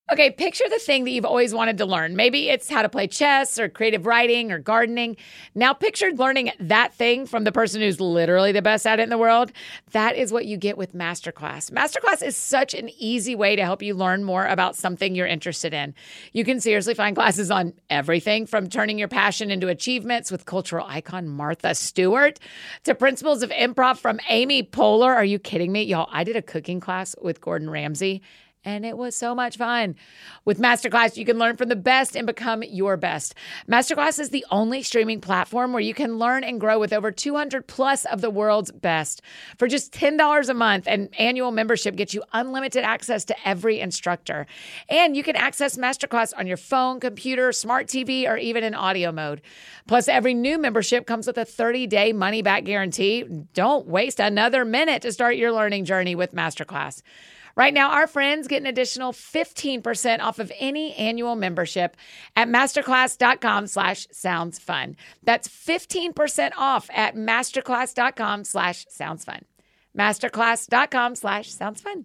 Okay, picture the thing that you've always wanted to learn. Maybe it's how to play chess or creative writing or gardening. Now picture learning that thing from the person who's literally the best at it in the world. That is what you get with Masterclass. Masterclass is such an easy way to help you learn more about something you're interested in. You can seriously find classes on everything from turning your passion into achievements with cultural icon Martha Stewart to principles of improv from Amy Poehler. Are you kidding me? Y'all, I did a cooking class with Gordon Ramsay. And it was so much fun. With Masterclass, you can learn from the best and become your best. Masterclass is the only streaming platform where you can learn and grow with over 200 plus of the world's best. For just $10 a month, an annual membership gets you unlimited access to every instructor. And you can access Masterclass on your phone, computer, smart TV, or even in audio mode. Plus, every new membership comes with a 30-day money-back guarantee. Don't waste another minute to start your learning journey with Masterclass. Right now, our friends get an additional 15% off of any annual membership at masterclass.com/soundsfun. That's 15% off at masterclass.com/soundsfun. Masterclass.com/soundsfun.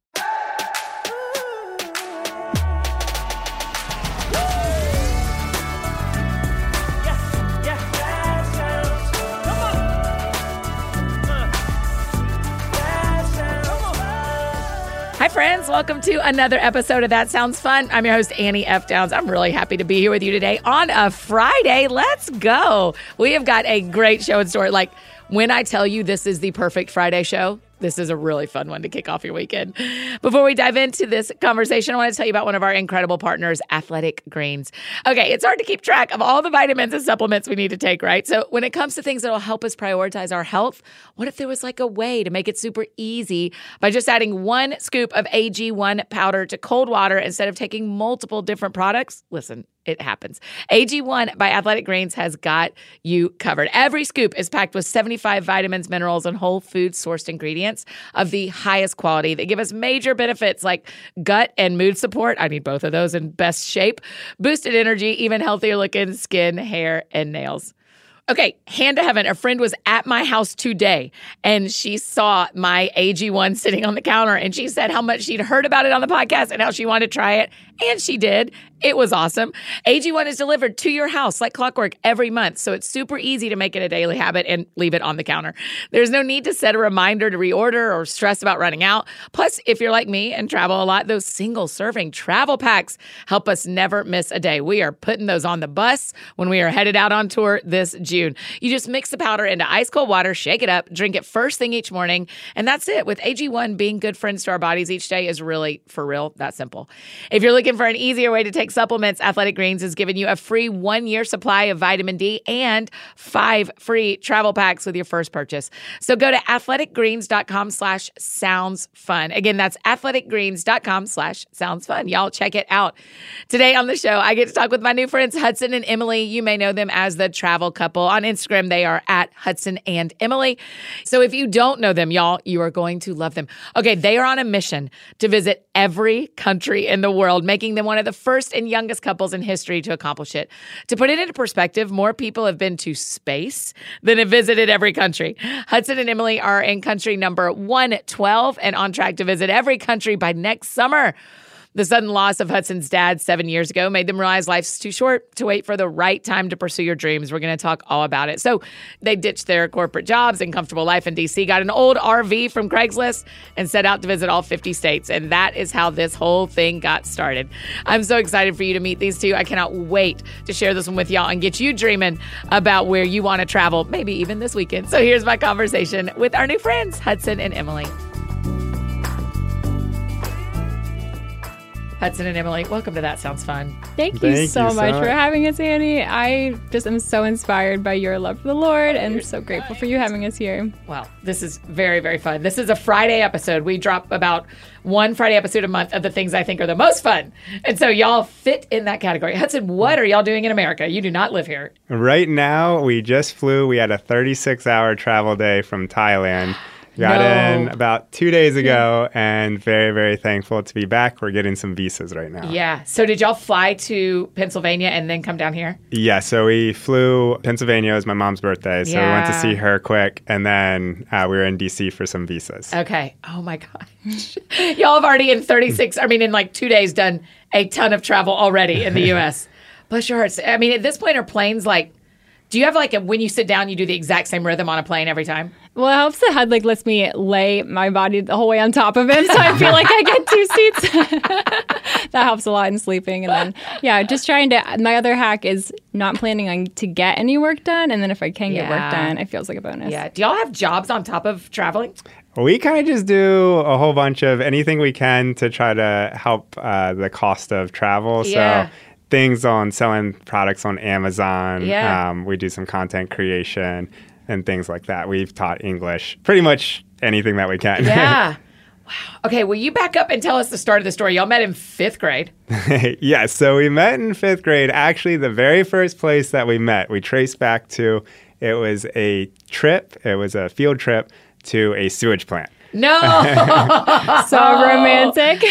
Hi, friends. Welcome to another episode of That Sounds Fun. I'm your host, Annie F. Downs. I'm really happy to be here with you today on a Friday. Let's go. We have got a great show in store. Like, when I tell you this is the perfect Friday show, this is a really fun one to kick off your weekend. Before we dive into this conversation, I want to tell you about one of our incredible partners, Athletic Greens. Okay, it's hard to keep track of all the vitamins and supplements we need to take, right? So when it comes to things that will help us prioritize our health, what if there was like a way to make it super easy by just adding 1 scoop of AG1 powder to cold water instead of taking multiple different products? Listen, it happens. AG1 by Athletic Greens has got you covered. Every scoop is packed with 75 vitamins, minerals, and whole food sourced ingredients of the highest quality. They give us major benefits like gut and mood support. I need both of those in best shape. Boosted energy, even healthier looking skin, hair, and nails. Okay, hand to heaven, a friend was at my house today and she saw my AG1 sitting on the counter and she said how much she'd heard about it on the podcast and how she wanted to try it. And she did. It was awesome. AG1 is delivered to your house like clockwork every month, so it's super easy to make it a daily habit and leave it on the counter. There's no need to set a reminder to reorder or stress about running out. Plus, if you're like me and travel a lot, those single-serving travel packs help us never miss a day. We are putting those on the bus when we are headed out on tour this June. You just mix the powder into ice-cold water, shake it up, drink it first thing each morning, and that's it. With AG1, being good friends to our bodies each day is really, for real, that simple. If you're looking for an easier way to take supplements, Athletic Greens is giving you a free 1-year supply of vitamin D and 5 free travel packs with your first purchase. So go to athleticgreens.com/soundsfun. Again, that's athleticgreens.com/soundsfun. Y'all check it out. Today on the show, I get to talk with my new friends, Hudson and Emily. You may know them as the travel couple. On Instagram, they are at Hudson and Emily. So if you don't know them, y'all, you are going to love them. Okay, they are on a mission to visit every country in the world, making them one of the first and youngest couples in history to accomplish it. To put it into perspective, more people have been to space than have visited every country. Hudson and Emily are in country number 112 and on track to visit every country by next summer. The sudden loss of Hudson's dad 7 years ago made them realize life's too short to wait for the right time to pursue your dreams. We're going to talk all about it. So they ditched their corporate jobs and comfortable life in D.C., got an old RV from Craigslist, and set out to visit all 50 states. And that is how this whole thing got started. I'm so excited for you to meet these two. I cannot wait to share this one with y'all and get you dreaming about where you want to travel, maybe even this weekend. So here's my conversation with our new friends, Hudson and Emily. Hudson and Emily, welcome to That Sounds Fun. Thank you so much for having us, Annie. I just am so inspired by your love for the Lord and so grateful for you having us here. Well, this is very, very fun. This is a Friday episode. We drop about one Friday episode a month of the things I think are the most fun. And so y'all fit in that category. Hudson, what are y'all doing in America? You do not live here. Right now, we just flew. We had a 36-hour travel day from Thailand Got in about 2 days ago and very, very thankful to be back. We're getting some visas right now. Yeah. So did y'all fly to Pennsylvania and then come down here? Yeah, so we flew Pennsylvania. It was my mom's birthday, so we went to see her quick, and then we were in D.C. for some visas. Okay. Oh, my gosh. Y'all have already in 2 days done a ton of travel already in the U.S. Bless your hearts. I mean, at this point, are planes like, do you have when you sit down, you do the exact same rhythm on a plane every time? Well, it helps that HUD lets me lay my body the whole way on top of him, so I feel like I get 2 seats. That helps a lot in sleeping. And then, just trying to, my other hack is not planning on to get any work done. And then if I can get work done, it feels like a bonus. Yeah. Do y'all have jobs on top of traveling? We kind of just do a whole bunch of anything we can to try to help the cost of travel. Yeah. So things on selling products on Amazon. Yeah. We do some content creation and things like that. We've taught English, pretty much anything that we can. Yeah. Wow. Okay, will you back up and tell us the start of the story? Y'all met in 5th grade. Yeah, so we met in 5th grade. Actually, the very first place that we met, we traced back to, it was a trip. It was a field trip to a sewage plant. No. So romantic.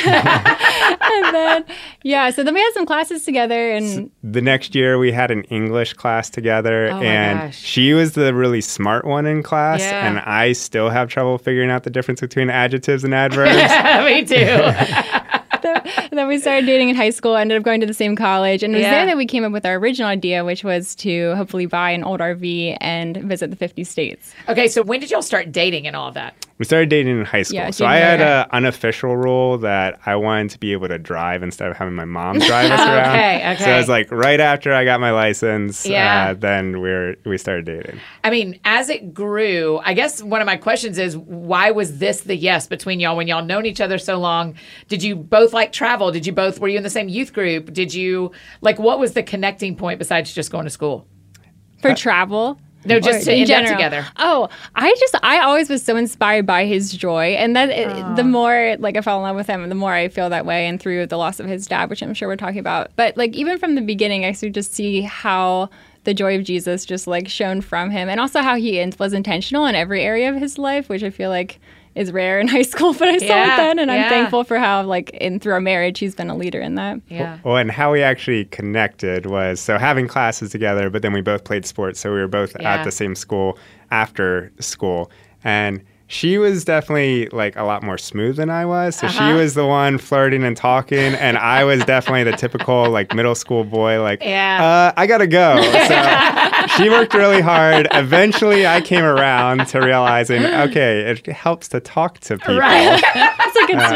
And then, so then we had some classes together. And the next year we had an English class together, and she was the really smart one in class, and I still have trouble figuring out the difference between adjectives and adverbs. Yeah, me too. And then we started dating in high school, ended up going to the same college. And it was there that we came up with our original idea, which was to hopefully buy an old RV and visit the 50 states. Okay, so when did y'all start dating and all of that? We started dating in high school. Yeah, so I had an unofficial rule that I wanted to be able to drive instead of having my mom drive us around. Okay. So it was like right after I got my license, Yeah. then we started dating. I mean, as it grew, I guess one of my questions is, why was this the yes between y'all when y'all known each other so long? Did you both like travel? Were you in the same youth group? Did you, what was the connecting point besides just going to school? For travel? No, just to end up together. Oh, I always was so inspired by his joy. And the more I fell in love with him, the more I feel that way. And through the loss of his dad, which I'm sure we're talking about. But even from the beginning, I could just see how the joy of Jesus just shone from him. And also how he was intentional in every area of his life, which I feel like is rare in high school, but I saw it then, and I'm thankful for how, through our marriage, he's been a leader in that. Yeah. Well, and how we actually connected was, so having classes together, but then we both played sports, so we were both at the same school after school, and she was definitely a lot more smooth than I was. So she was the one flirting and talking, and I was definitely the typical middle school boy. I gotta go. So she worked really hard. Eventually, I came around to realizing, okay, it helps to talk to people. Right. That's a good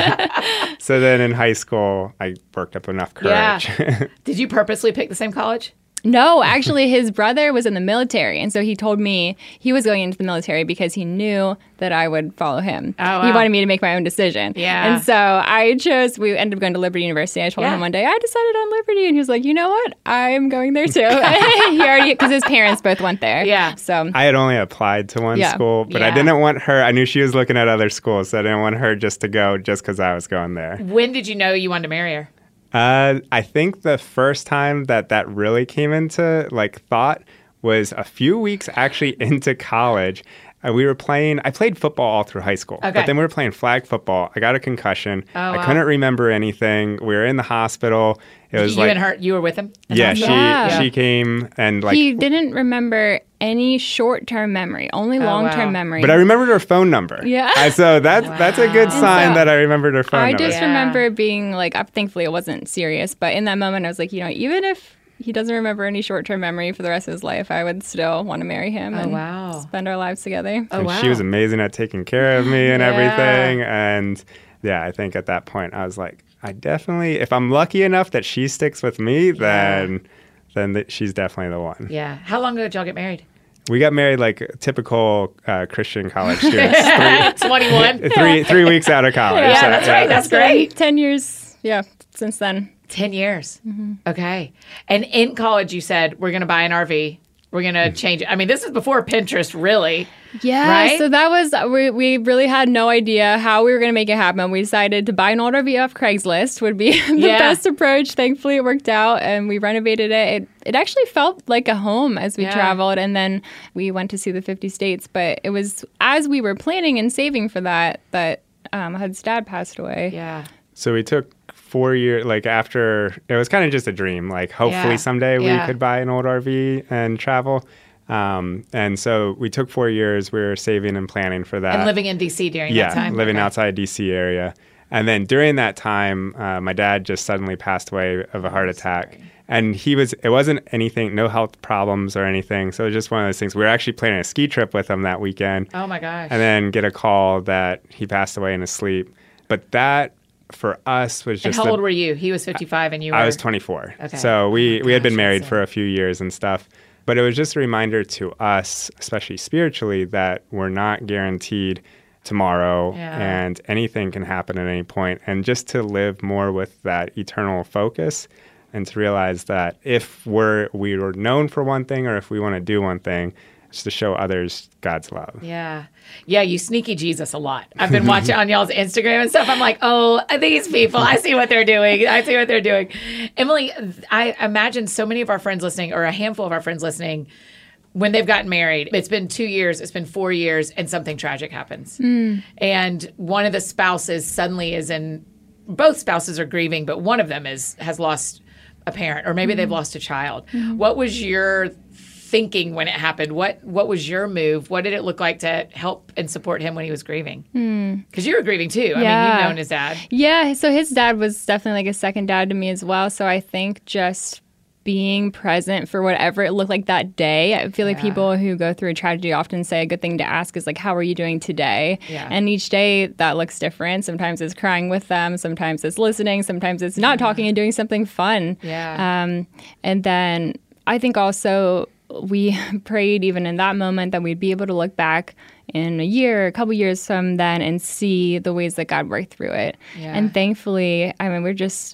start. So then in high school, I worked up enough courage. Yeah. Did you purposely pick the same college? No, actually, his brother was in the military. And so he told me he was going into the military because he knew that I would follow him. Oh, wow. He wanted me to make my own decision. Yeah. And so we ended up going to Liberty University. I told him one day, I decided on Liberty. And he was like, you know what? I'm going there too. Because his parents both went there. Yeah. So I had only applied to one school, but I didn't want her. I knew she was looking at other schools, so I didn't want her just to go just because I was going there. When did you know you wanted to marry her? I think the first time that really came into thought was a few weeks actually into college. I played football all through high school, but then we were playing flag football. I got a concussion. I couldn't remember anything. We were in the hospital. It was you were with him? Yeah, she came and he didn't remember any short-term memory, only long-term memory. But I remembered her phone number. Yeah. So that's a good sign that I remembered her phone number. I just remember being thankfully it wasn't serious, but in that moment I was like, even if he doesn't remember any short-term memory for the rest of his life, I would still want to marry him and spend our lives together. Oh, wow. She was amazing at taking care of me and everything. And I think at that point I was like, I definitely, if I'm lucky enough that she sticks with me, then she's definitely the one. Yeah. How long ago did y'all get married? We got married like typical Christian college students. 21? 3 weeks out of college. Yeah, that's right. That's great. 10 years, since then. 10 years. Mm-hmm. Okay. And in college, you said, we're going to buy an RV. we're going to change it. I mean, this is before Pinterest, really. Yeah, right? So that was, we really had no idea how we were going to make it happen. We decided to buy an old RV off Craigslist would be the best approach. Thankfully, it worked out, and we renovated it. It actually felt like a home as we traveled, and then we went to see the 50 states. But it was as we were planning and saving for that Hud's dad passed away. Yeah. So we took 4 years, like after, it was kind of just a dream. Like hopefully someday we could buy an old RV and travel. And so we took 4 years. We were saving and planning for that. And living in D.C. during that time. Yeah, living outside D.C. area. And then during that time, my dad just suddenly passed away of a heart attack. And it wasn't anything, no health problems or anything. So it was just one of those things. We were actually planning a ski trip with him that weekend. Oh my gosh. And then get a call that he passed away in his sleep. But that, for us, was just... And how old were you? He was 55 and you were... I was 24. Okay. So we had been married for a few years and stuff. But it was just a reminder to us, especially spiritually, that we're not guaranteed tomorrow and anything can happen at any point. And just to live more with that eternal focus and to realize that if we were known for one thing or if we want to do one thing, it's to show others God's love. Yeah. Yeah, you sneaky Jesus a lot. I've been watching on y'all's Instagram and stuff. I'm like, oh, these people, I see what they're doing. Emily, I imagine so many of our friends listening, or a handful of our friends listening, when they've gotten married, it's been 2 years, it's been 4 years, and something tragic happens. And one of the spouses suddenly both spouses are grieving, but one of them has lost a parent, or maybe they've lost a child. What was your thinking when it happened? What was your move? What did it look like to help and support him when he was grieving? Because you were grieving too. I mean, you've known his dad. Yeah, so his dad was definitely like a second dad to me as well. So I think just being present for whatever it looked like that day. I feel like people who go through a tragedy often say a good thing to ask is like, how are you doing today? And each day that looks different. Sometimes it's crying with them. Sometimes it's listening. Sometimes it's not talking and doing something fun. And then I think also we prayed even in that moment that we'd be able to look back in a couple years from then and see the ways that God worked through it. And thankfully, I mean,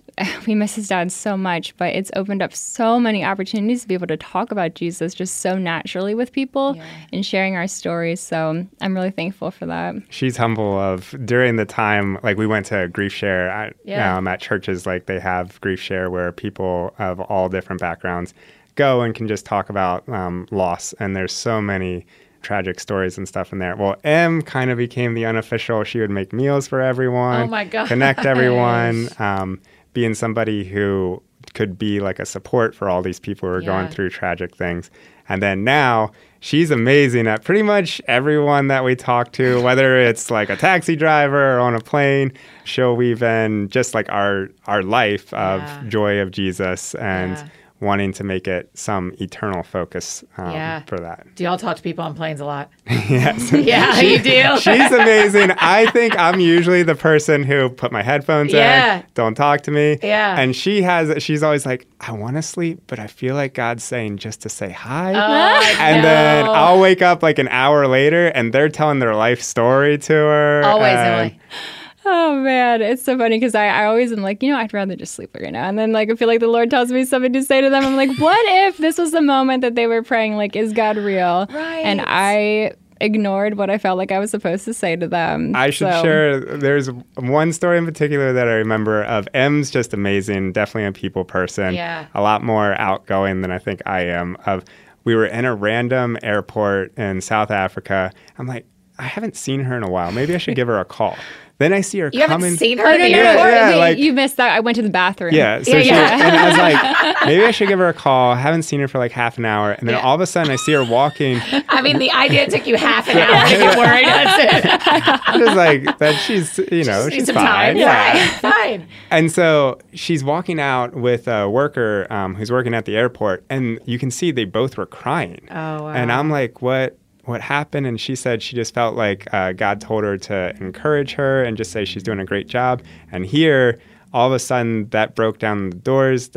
we miss his dad so much, but it's opened up so many opportunities to be able to talk about Jesus just so naturally with people and sharing our stories. So I'm really thankful for that. She's humble of, during the time, like we went to Grief Share at churches, like they have Grief Share where people of all different backgrounds go and can just talk about loss. And there's so many tragic stories and stuff in there. Well, Em kind of became the unofficial. She would make meals for everyone. Oh my God. Connect everyone. Being somebody who could be like a support for all these people who are going through tragic things. And then now she's amazing at pretty much everyone that we talk to, whether it's like a taxi driver or on a plane. She'll weave in just like our life of joy of Jesus and wanting to make it some eternal focus for that. Do y'all talk to people on planes a lot? Yes. Yeah, you do. She's amazing. I think I'm usually the person who put my headphones in, don't talk to me. Yeah. And she's always like, I want to sleep, but I feel like God's saying just to say hi. And then I'll wake up like an hour later and they're telling their life story to her. Always, Emily. Oh, man. It's so funny because I always am like, I'd rather just sleep right now. And then, like, I feel like the Lord tells me something to say to them. I'm like, what if this was the moment that they were praying, like, is God real? Right. And I ignored what I felt like I was supposed to say to them. I should share, there's one story in particular that I remember of. Em's just amazing, definitely a people person. Yeah. A lot more outgoing than I think I am. We were in a random airport in South Africa. I'm like, I haven't seen her in a while. Maybe I should give her a call. Then I see her coming. You haven't seen her in the airport? Yeah, like, you missed that. I went to the bathroom. Yeah. So and I was like, maybe I should give her a call. I haven't seen her for like half an hour. And then all of a sudden I see her walking. I mean, the idea took you half an hour to get worried. That's it. I'm just like, that she's, she's some fine. Time. Yeah. Fine. And so she's walking out with a worker who's working at the airport. And you can see they both were crying. Oh, wow. And I'm like, what happened? And she said she just felt like God told her to encourage her and just say she's doing a great job. And here, all of a sudden, that broke down the doors that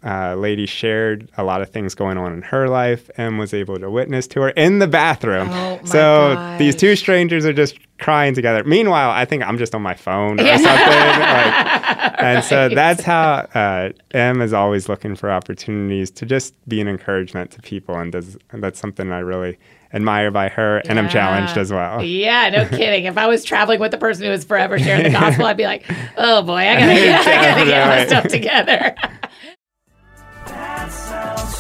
lady shared a lot of things going on in her life and was able to witness to her in the bathroom. Oh, my so gosh. these two strangers are just crying together. Meanwhile, I think I'm just on my phone or something. And so that's how Em is always looking for opportunities to just be an encouragement to people. And that's something I really admire by her, and I'm challenged as well. Yeah, no kidding. If I was traveling with the person who was forever sharing the gospel, I'd be like, oh boy, I gotta get my stuff together. That sounds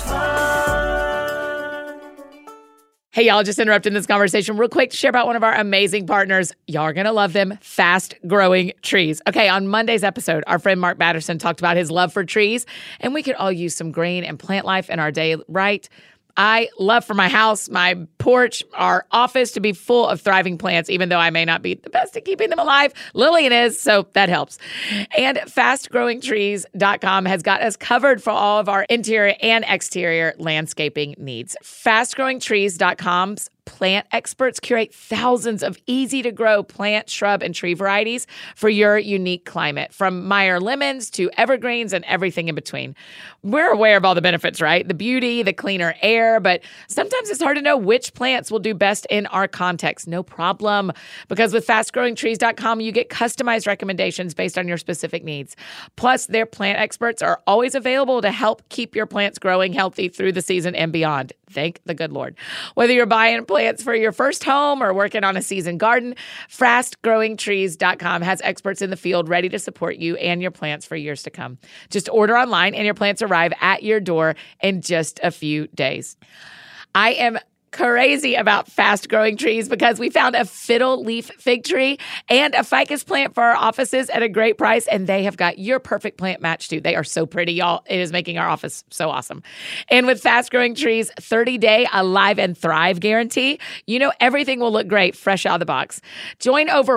fun. Hey, y'all, just interrupting this conversation real quick to share about one of our amazing partners. Y'all are going to love them, Fast Growing Trees. Okay, on Monday's episode, our friend Mark Batterson talked about his love for trees, and we could all use some green and plant life in our day, right? I love for my house, my porch, our office to be full of thriving plants, even though I may not be the best at keeping them alive. Lillian is, so that helps. And fastgrowingtrees.com has got us covered for all of our interior and exterior landscaping needs. Fastgrowingtrees.com's plant experts curate thousands of easy-to-grow plant, shrub, and tree varieties for your unique climate, from Meyer lemons to evergreens and everything in between. We're aware of all the benefits, right? The beauty, the cleaner air, but sometimes it's hard to know which plants will do best in our context. No problem, because with fastgrowingtrees.com, you get customized recommendations based on your specific needs. Plus, their plant experts are always available to help keep your plants growing healthy through the season and beyond. Thank the good Lord. Whether you're buying plants for your first home or working on a seasoned garden, fastgrowingtrees.com has experts in the field ready to support you and your plants for years to come. Just order online and your plants arrive at your door in just a few days. I am crazy about Fast Growing Trees because we found a fiddle leaf fig tree and a ficus plant for our offices at a great price, and they have got your perfect plant match too. They are so pretty, y'all. It is making our office so awesome. And with Fast Growing Trees 30-day Alive and Thrive guarantee, you know everything will look great fresh out of the box. Join over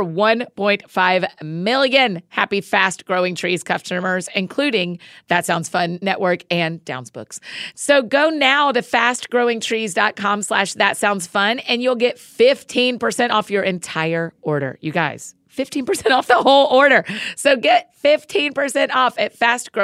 1.5 million happy Fast Growing Trees customers, including That Sounds Fun Network and Downs Books. So go now to fastgrowingtrees.com/That Sounds Fun, and you'll get 15% off your entire order. You guys, 15% off the whole order. So get 15% off at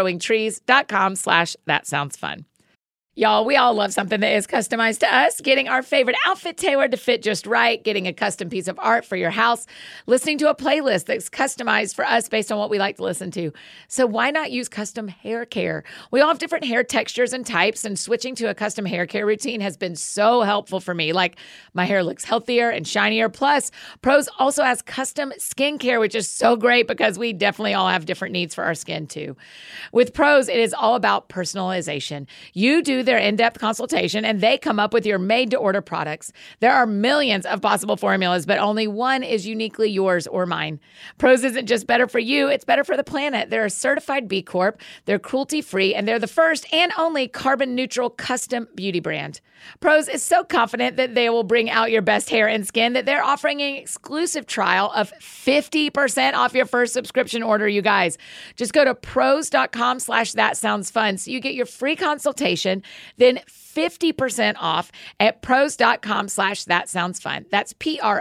fastgrowingtrees.com/That Sounds Fun. Y'all, we all love something that is customized to us. Getting our favorite outfit tailored to fit just right, getting a custom piece of art for your house, listening to a playlist that's customized for us based on what we like to listen to. So why not use custom hair care? We all have different hair textures and types, and switching to a custom hair care routine has been so helpful for me. Like, my hair looks healthier and shinier. Plus, Prose also has custom skincare, which is so great because we definitely all have different needs for our skin too. With Prose, it is all about personalization. You do their in-depth consultation, and they come up with your made-to-order products. There are millions of possible formulas, but only one is uniquely yours or mine. Prose isn't just better for you, it's better for the planet. They're a certified B Corp, they're cruelty-free, and they're the first and only carbon-neutral custom beauty brand. Prose is so confident that they will bring out your best hair and skin that they're offering an exclusive trial of 50% off your first subscription order, you guys. Just go to prose.com/That Sounds Fun so you get your free consultation, then 50% off at prose.com/That Sounds Fun. That's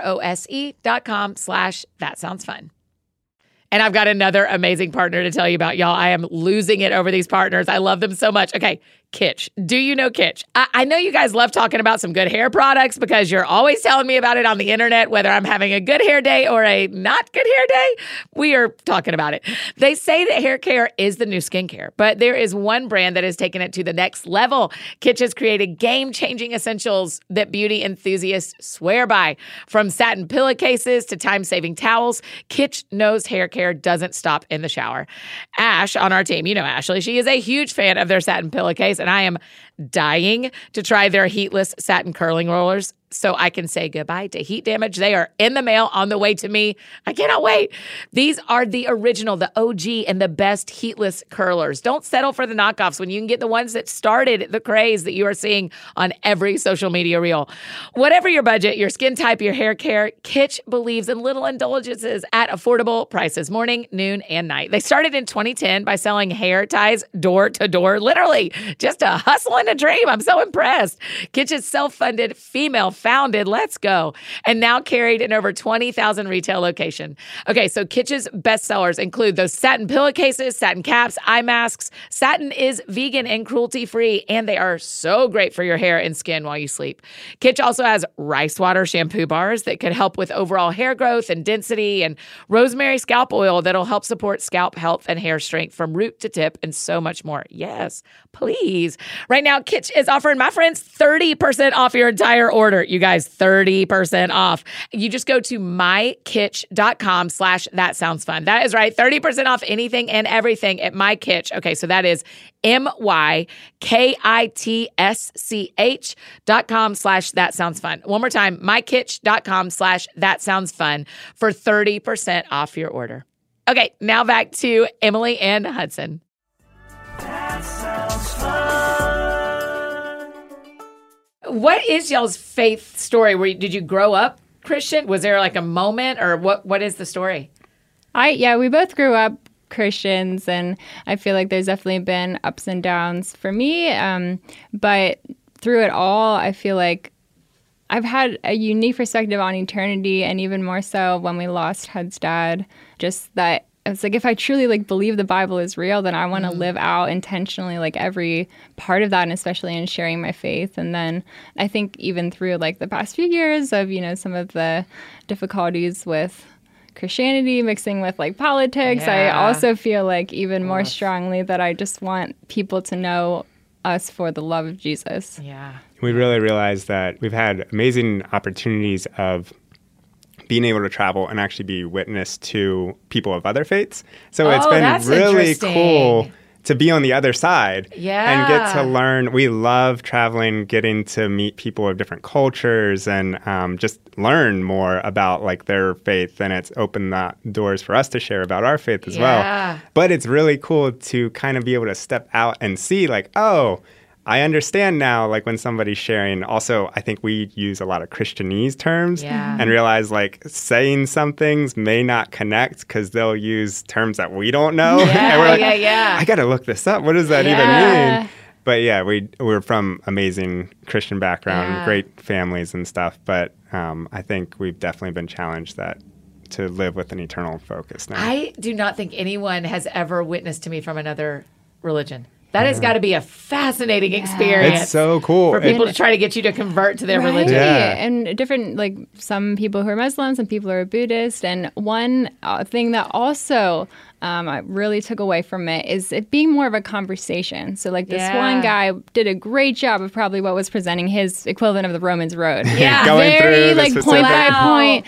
PROSE.com/That Sounds Fun. And I've got another amazing partner to tell you about, y'all. I am losing it over these partners. I love them so much. Okay, Kitsch. Do you know Kitsch? I know you guys love talking about some good hair products because you're always telling me about it on the internet, whether I'm having a good hair day or a not good hair day. We are talking about it. They say that hair care is the new skincare, but there is one brand that has taken it to the next level. Kitsch has created game-changing essentials that beauty enthusiasts swear by. From satin pillowcases to time-saving towels, Kitsch knows hair care doesn't stop in the shower. Ash on our team, you know Ashley, she is a huge fan of their satin pillowcase, and I am dying to try their heatless satin curling rollers so I can say goodbye to heat damage. They are in the mail on the way to me. I cannot wait. These are the original, the OG, and the best heatless curlers. Don't settle for the knockoffs when you can get the ones that started the craze that you are seeing on every social media reel. Whatever your budget, your skin type, your hair care, Kitsch believes in little indulgences at affordable prices, morning, noon, and night. They started in 2010 by selling hair ties door to door, literally just a hustle and a dream. I'm so impressed. Kitsch's self-funded female founded, let's go, and now carried in over 20,000 retail locations. Okay, so Kitsch's bestsellers include those satin pillowcases, satin caps, eye masks. Satin is vegan and cruelty-free, and they are so great for your hair and skin while you sleep. Kitsch also has rice water shampoo bars that could help with overall hair growth and density, and rosemary scalp oil that'll help support scalp health and hair strength from root to tip, and so much more. Yes, please. Right now, Kitsch is offering my friends 30% off your entire order. You guys, 30% off. You just go to mykitsch.com/thatsoundsfun. That is right. 30% off anything and everything at MyKitsch. Okay, so that is mykitsch.com/thatsoundsfun. One more time, mykitsch.com/thatsoundsfun for 30% off your order. Okay, now back to Emily and Hudson. That sounds fun. What is y'all's faith story? Did you grow up Christian? Was there like a moment, or what is the story? We both grew up Christians, and I feel like there's definitely been ups and downs for me. But through it all, I feel like I've had a unique perspective on eternity, and even more so when we lost Hud's dad. Just that it's like, if I truly like believe the Bible is real, then I want to live out intentionally like every part of that, and especially in sharing my faith. And then I think even through like the past few years of, some of the difficulties with Christianity mixing with like politics, I also feel like even more strongly that I just want people to know us for the love of Jesus. Yeah. We really realized that we've had amazing opportunities of being able to travel and actually be witness to people of other faiths. So it's been really cool to be on the other side and get to learn. We love traveling, getting to meet people of different cultures and just learn more about like their faith. And it's opened the doors for us to share about our faith as well. But it's really cool to kind of be able to step out and see like, oh, I understand now, like when somebody's sharing. Also, I think we use a lot of Christianese terms and realize like saying some things may not connect because they'll use terms that we don't know. And we're like, I got to look this up. What does that even mean? But we're from amazing Christian background, great families and stuff. But I think we've definitely been challenged to live with an eternal focus now. I do not think anyone has ever witnessed to me from another religion. That has got to be a fascinating experience. It's so cool. For people to try to get you to convert to their religion. Yeah. And different, like some people who are Muslim, some people who are Buddhist. And one thing that also I really took away from it is it being more of a conversation. So like this one guy did a great job of probably what was presenting his equivalent of the Romans Road. Going very through like point by point.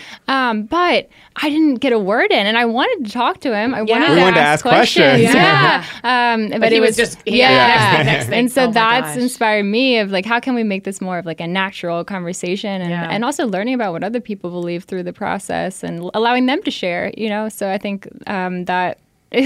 But I didn't get a word in, and I wanted to talk to him. I wanted to ask questions. But he was just next thing. And so that's inspired me of like, how can we make this more of like a natural conversation, and also learning about what other people believe through the process and allowing them to share. So I think that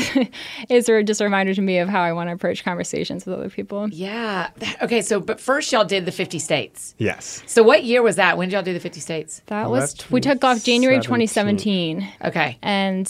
is just a reminder to me of how I want to approach conversations with other people. Yeah. Okay, but first y'all did the 50 states. Yes. So what year was that? When did y'all do the 50 states? That was, we took off January 2017. Okay. And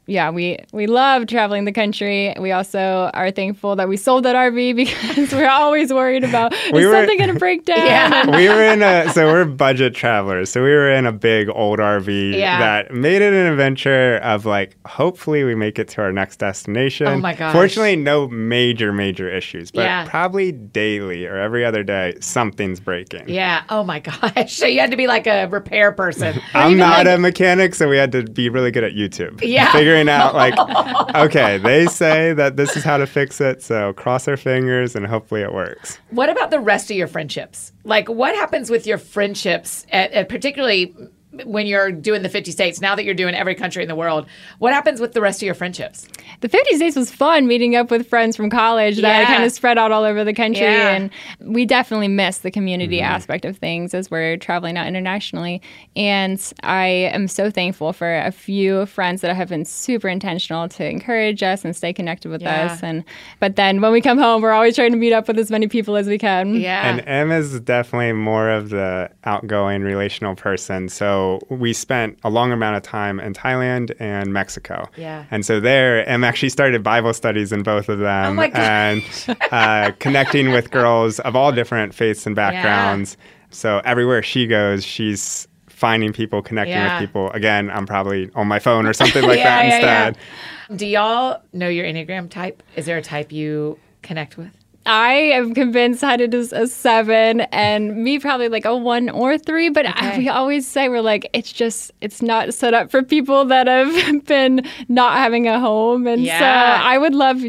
we love traveling the country. We also are thankful that we sold that RV because we're always worried about something going to break down. We were we're budget travelers. So we were in a big old RV that made it an adventure of like, hopefully we make it to our next destination. Oh my gosh. Fortunately, no major issues, but probably daily or every other day, something's breaking. Yeah. Oh my gosh. So you had to be like a repair person. I'm not a mechanic, so we had to be really good at YouTube. Yeah. Figuring out like, okay, they say that this is how to fix it, so cross our fingers and hopefully it works. What about the rest of your friendships? Like, what happens with your friendships, particularly when you're doing the 50 states, now that you're doing every country in the world? What happens with the rest of your friendships? The 50 states was fun, meeting up with friends from college that kind of spread out all over the country. And we definitely miss the community aspect of things as we're traveling out internationally. And I am so thankful for a few friends that have been super intentional to encourage us and stay connected with us. But then when we come home, we're always trying to meet up with as many people as we can. Yeah. And Em is definitely more of the outgoing relational person. So we spent a long amount of time in Thailand and Mexico. Yeah. And so there, Em actually started Bible studies in both of them. Oh my gosh. And connecting with girls of all different faiths and backgrounds. So everywhere she goes, she's finding people, connecting Yeah. with people. Again, I'm probably on my phone or something like Yeah, that yeah, instead. Do y'all know your Enneagram type? Is there a type you connect with? I am convinced Heidi is a 7 and me probably like a 1 or 3. But we always say we're like, it's not set up for people that have been not having a home. And so I would love,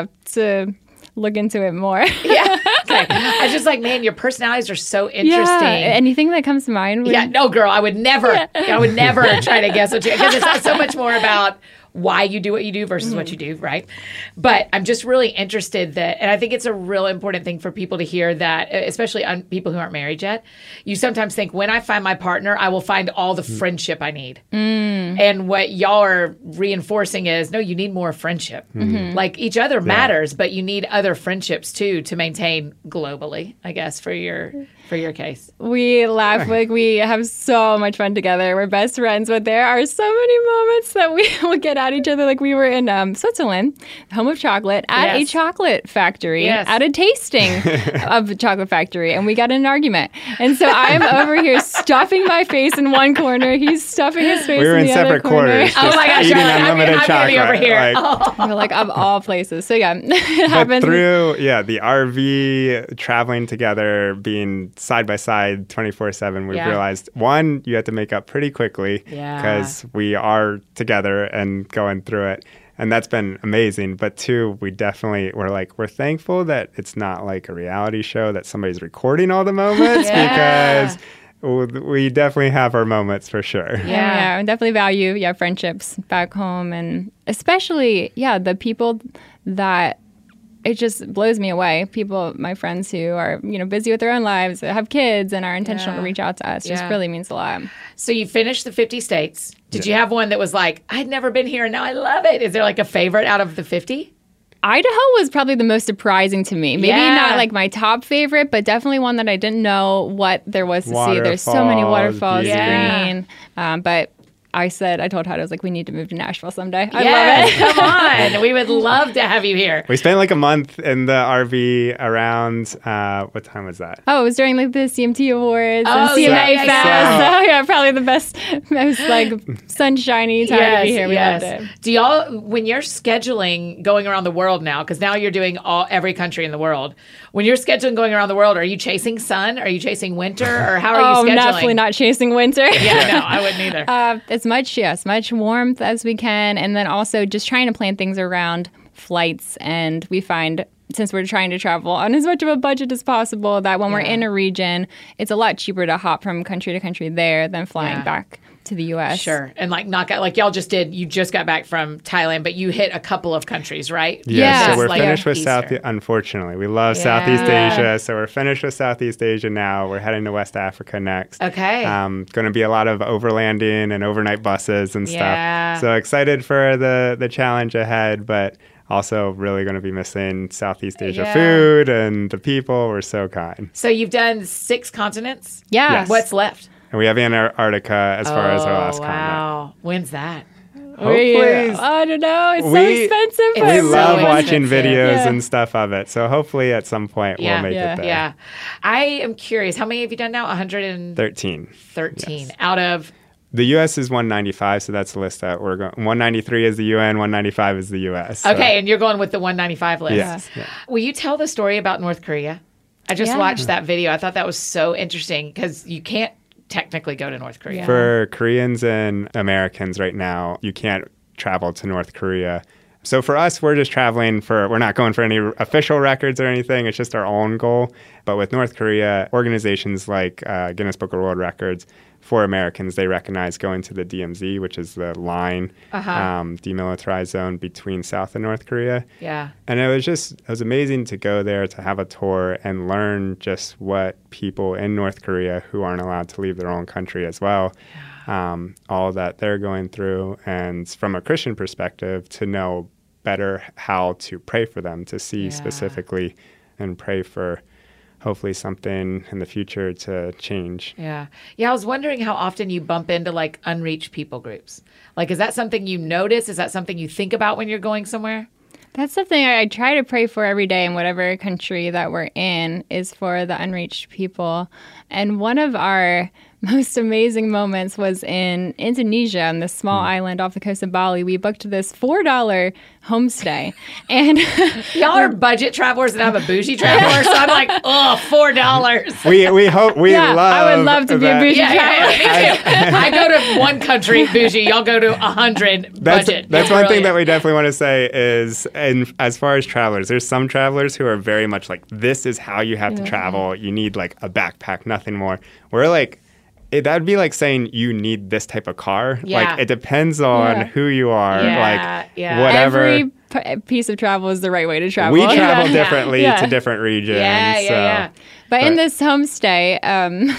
to look into it more. Yeah. Okay. I was just like, man, your personalities are so interesting. Yeah. Anything that comes to mind? Yeah, no, girl, I would never try to guess what you, because it's so much more about why you do what you do versus what you do, right? But I'm just really interested that, and I think it's a real important thing for people to hear that, especially on people who aren't married yet. You sometimes think, when I find my partner, I will find all the friendship I need. And what y'all are reinforcing is, no, you need more friendship. Like each other matters, but you need other friendships too to maintain globally, I guess, for your case. We laugh, like we have so much fun together. We're best friends, but there are so many moments that we will get at each other. Like we were in Switzerland, home of chocolate, at a chocolate factory, at a tasting of a chocolate factory, and we got in an argument. And so I'm over here stuffing my face in one corner. He's stuffing his face We were in in the other separate corner. quarters, just my gosh, eating you're like, unlimited I'm gonna be chocolate. over here. Like, We're like, of all places. So yeah, it but happens. through the RV, traveling together, being side by side 24/7, we've realized, one, you have to make up pretty quickly because we are together and going through it. And that's been amazing. But two, we're thankful that it's not like a reality show that somebody's recording all the moments because we definitely have our moments for sure. Yeah, I definitely value friendships back home, and especially the people that it just blows me away. People, my friends who are busy with their own lives, that have kids, and are intentional to reach out to us. Just really means a lot. So you finished the 50 states. Did you have one that was like, I'd never been here and now I love it? Is there like a favorite out of the 50? Idaho was probably the most surprising to me. Maybe not like my top favorite, but definitely one that I didn't know what there was to see. There's so many waterfalls, green. But I told Todd, I was like, we need to move to Nashville someday. I love it. Come on. We would love to have you here. We spent like a month in the RV around, what time was that? Oh, it was during like the CMT Awards Oh, and CMA yeah, Fest. yeah. So probably the best, most like sunshiny time to be here. We loved it. Do y'all, when you're scheduling going around the world now, because now you're doing every country in the world, when you're scheduling going around the world, are you chasing sun? Are you chasing winter? Or how are you scheduling? Definitely not chasing winter. Yeah, no, I wouldn't either. As much warmth as we can, and then also just trying to plan things around flights. And we find, since we're trying to travel on as much of a budget as possible, that when we're in a region, it's a lot cheaper to hop from country to country there than flying back to the U.S. Sure. And like like y'all just did, you just got back from Thailand, but you hit a couple of countries, right? Yeah. So we're like finished with Eastern. unfortunately. We love Southeast Asia, so we're finished with Southeast Asia now. We're heading to West Africa next. Okay. Going to be a lot of overlanding and overnight buses and Yeah. stuff. So excited for the challenge ahead, but also really going to be missing Southeast Asia food and the people. We're so kind. So you've done 6 continents? Yeah. Yes. What's left? And we have Antarctica as far as our last continent. Wow. When's that? Hopefully, I don't know. It's so We- expensive. It's we so love watching expensive. videos and stuff of it. So hopefully at some point we'll make it there. Yeah. I am curious. How many have you done now? 113 13. out of. The U.S. is 195, so that's the list that we're going. 193 is the UN, 195 is the U.S. So. Okay, and you're going with the 195 list. Yes. Yeah. Will you tell the story about North Korea? I just watched that video. I thought that was so interesting because you can't technically go to North Korea. For Koreans and Americans right now, you can't travel to North Korea. So for us, we're just traveling we're not going for any official records or anything. It's just our own goal. But with North Korea, organizations like Guinness Book of World Records, for Americans, they recognize going to the DMZ, which is the line, demilitarized zone between South and North Korea. Yeah. And it was amazing to go there, to have a tour and learn just what people in North Korea who aren't allowed to leave their own country as well, all that they're going through. And from a Christian perspective, to know better how to pray for them, to see specifically and pray for hopefully something in the future to change. Yeah. Yeah, I was wondering how often you bump into like unreached people groups. Like, is that something you notice? Is that something you think about when you're going somewhere? That's something I try to pray for every day in whatever country that we're in, is for the unreached people. And one of our most amazing moments was in Indonesia, on this small island off the coast of Bali. We booked this $4 homestay. And Y'all are budget travelers and I'm a bougie traveler, so I'm like, oh, $4. We hope we yeah, love. I would love to be a that. bougie traveler. Me too. I go to one country bougie, y'all go to 100 budget. That's You're one thing that brilliant. we definitely want to say is, and as far as travelers, there's some travelers who are very much like, this is how you have to travel. You need like a backpack, nothing more. We're like, that'd be like saying you need this type of car. Yeah. Like, it depends on Yeah. who you are. Yeah, Like, yeah. whatever. Every piece of travel is the right way to travel. We travel Yeah. differently Yeah. to different regions. Yeah, yeah, so. yeah. But in But- this homestay,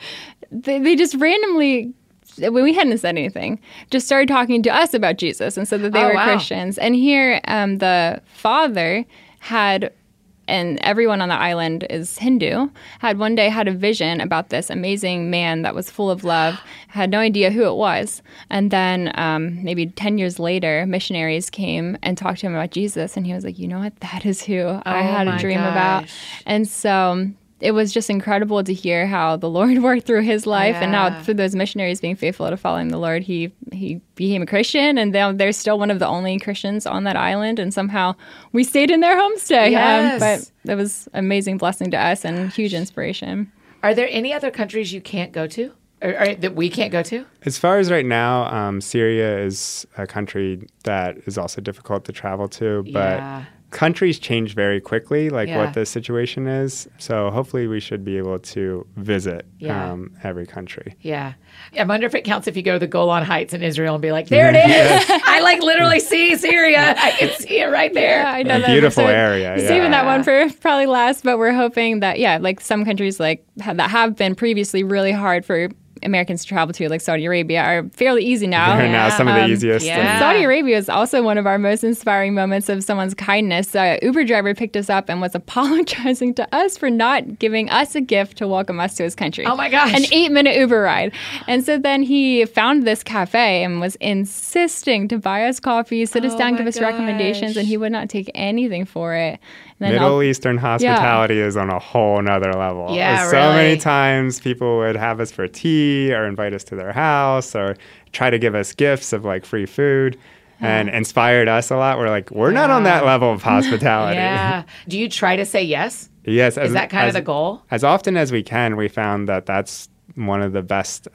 they just randomly, when we hadn't said anything, just started talking to us about Jesus and said that they Oh, were wow. Christians. And here, the father had, and everyone on the island is Hindu, had one day had a vision about this amazing man that was full of love, had no idea who it was. And then maybe 10 years later, missionaries came and talked to him about Jesus. And he was like, you know what? That is who I had my a dream about. gosh. And so it was just incredible to hear how the Lord worked through his life and Yeah. how through those missionaries being faithful to following the Lord, he became a Christian, and they're still one of the only Christians on that island. And somehow we stayed in their homestay. Yes. But it was an amazing blessing to us and huge inspiration. Are there any other countries you can't go to? Or that we can't go to? As far as right now, Syria is a country that is also difficult to travel to, but Yeah. countries change very quickly, like Yeah. what the situation is. So hopefully we should be able to visit Yeah. every country. Yeah. I wonder if it counts if you go to the Golan Heights in Israel and be like, there it is. I like literally see Syria. I can see it right there. Yeah, I know A that. beautiful So area, yeah. Saving that one for probably last, but we're hoping that, like some countries that have been previously really hard for Americans to travel to, like Saudi Arabia, are fairly easy now. They're now some of the easiest. yeah. and- Saudi Arabia is also one of our most inspiring moments of someone's kindness. Uber driver picked us up and was apologizing to us for not giving us a gift to welcome us to his country. Oh my gosh. An 8-minute Uber ride. And so then he found this cafe and was insisting to buy us coffee, sit us Oh down, my give us recommendations, gosh. and he would not take anything for it. And then Middle Eastern hospitality is on a whole nother level. Yeah, So really. many times people would have us for tea or invite us to their house or try to give us gifts of like free food and inspired us a lot. We're like, we're not on that level of hospitality. Yeah. Do you try to say yes? Yes. Is that kind of the goal? As often as we can, we found that that's one of the best.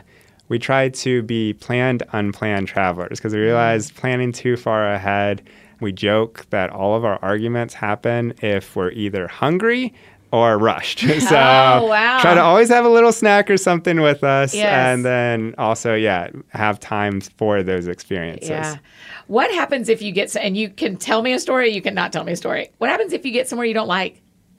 We try to be planned, unplanned travelers because we realized planning too far ahead. We joke that all of our arguments happen if we're either hungry or rushed. So Oh, wow. try to always have a little snack or something with us. Yes. And then also, have time for those experiences. Yeah. What happens if you get, and you can tell me a story, you cannot tell me a story. What happens if you get somewhere you don't like?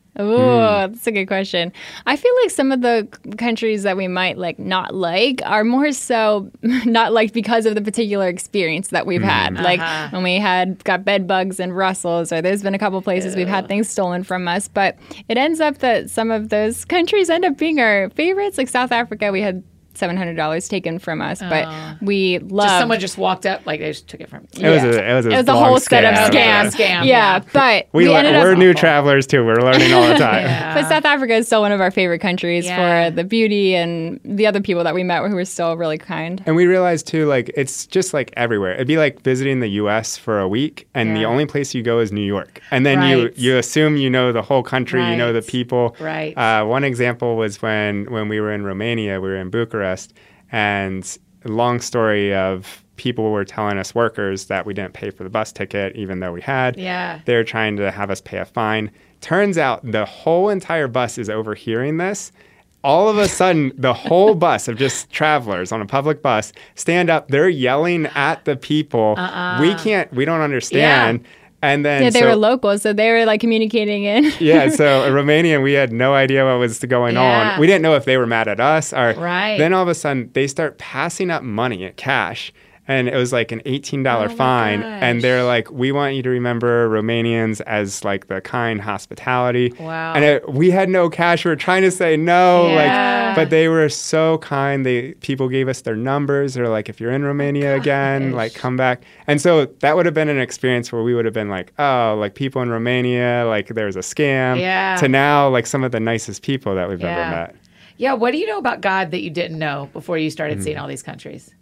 Oh, that's a good question. I feel like some of the countries that we might not like are more so not liked because of the particular experience that we've had. Like when we got bed bugs in Brussels, or there's been a couple places we've had things stolen from us. But it ends up that some of those countries end up being our favorites. Like South Africa, we had $700 taken from us, but we love. Someone just walked up, like they just took it from It was a a long whole setup scam. scam. Scam, Yeah, but we ended up. We're new travelers too. We're learning all the time. But South Africa is still one of our favorite countries Yeah. for the beauty and the other people that we met who were still really kind. And we realized too, it's just like everywhere. It'd be like visiting the U.S. for a week, and the Yeah. only place you go is New York, and then Right. you assume you know the whole country, you know the Right. people. Right. One example was when we were in Romania, we were in Bucharest, and a long story of people were telling us, workers, that we didn't pay for the bus ticket, even though we had. Yeah. They're trying to have us pay a fine. Turns out the whole entire bus is overhearing this. All of a sudden, the whole bus of just travelers on a public bus stand up. They're yelling at the people. We don't understand. And then Yeah, they were local, so they were communicating in. yeah, so in Romanian, we had no idea what was going Yeah. on. We didn't know if they were mad at us or. Right. Then all of a sudden, they start passing up money, cash, And it was like an $18 fine. gosh. And they're like, we want you to remember Romanians as like the kind hospitality. Wow. And we had no cash. We were trying to say no, Yeah. but they were so kind. People gave us their numbers. They're like, if you're in Romania again, like come back. And so that would have been an experience where we would have been like, oh, like people in Romania, like there was a scam. Yeah. To now, like some of the nicest people that we've ever Yeah. met. Yeah, what do you know about God that you didn't know before you started seeing all these countries?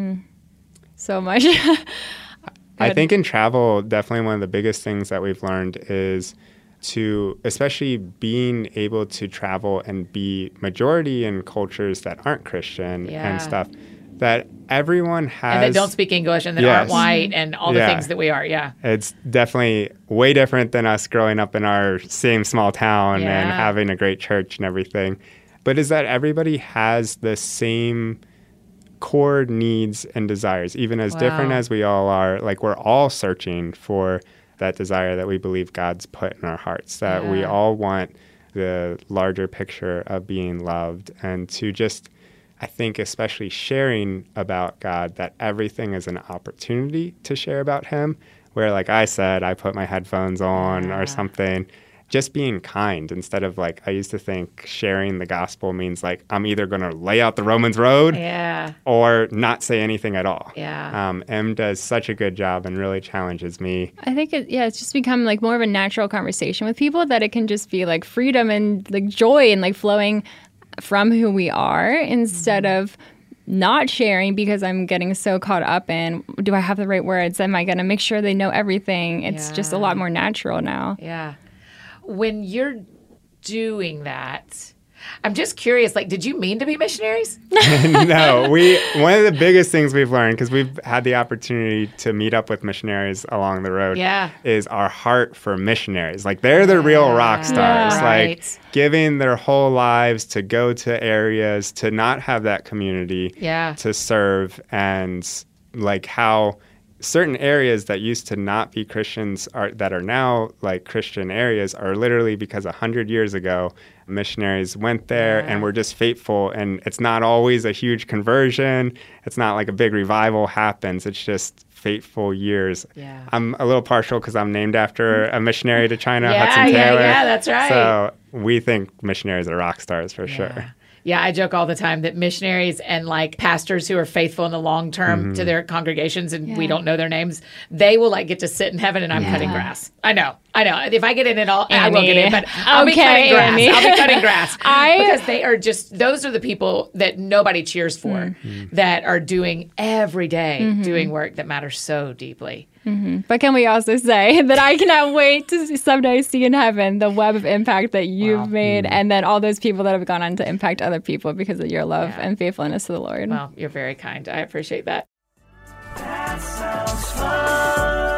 So much. I think in travel, definitely one of the biggest things that we've learned is to, especially being able to travel and be majority in cultures that aren't Christian Yeah. and stuff, that everyone has. And that don't speak English and that Yes. aren't white and all the Yeah. things that we are. Yeah. It's definitely way different than us growing up in our same small town and Yeah. having a great church and everything. But is that everybody has the same core needs and desires, even as different Wow. as we all are. Like we're all searching for that desire that we believe God's put in our hearts, that we Yeah. all want the larger picture of being loved, and to just, I think, especially sharing about God, that everything is an opportunity to share about Him, where, like I said, I put my headphones on Yeah. or something. Just being kind instead of like, I used to think sharing the gospel means like I'm either going to lay out the Romans road Yeah. or not say anything at all. Yeah. Em does such a good job and really challenges me. I think it's just become like more of a natural conversation with people, that it can just be like freedom and like joy and like flowing from who we are, instead of not sharing because I'm getting so caught up in, do I have the right words? Am I going to make sure they know everything? It's just a lot more natural now. Yeah. When you're doing that, I'm just curious, like, did you mean to be missionaries? No, one of the biggest things we've learned, because we've had the opportunity to meet up with missionaries along the road, Yeah. is our heart for missionaries. Like they're the real rock stars, Yeah. like Right. giving their whole lives to go to areas, to not have that community, Yeah. to serve, and like how certain areas that used to not be Christians that are now like Christian areas are literally because 100 years ago missionaries went there and were just faithful, and it's not always a huge conversion. It's not like a big revival happens. It's just faithful years. Yeah. I'm a little partial because I'm named after a missionary to China, Yeah, Hudson Taylor. yeah, that's right. So we think missionaries are rock stars for sure. Yeah, I joke all the time that missionaries and like pastors who are faithful in the long term to their congregations, and we don't know their names, they will like get to sit in heaven, and I'm cutting grass. I know. If I get in it all, I will get in, but I'll be cutting grass. Annie. I'll be cutting grass. Because they are just, those are the people that nobody cheers for, that are doing every day, doing work that matters so deeply. But can we also say that I cannot wait to someday see in heaven the web of impact that you've made, and then all those people that have gone on to impact other people because of your love and faithfulness to the Lord. Well, you're very kind. I appreciate that. That sounds fun.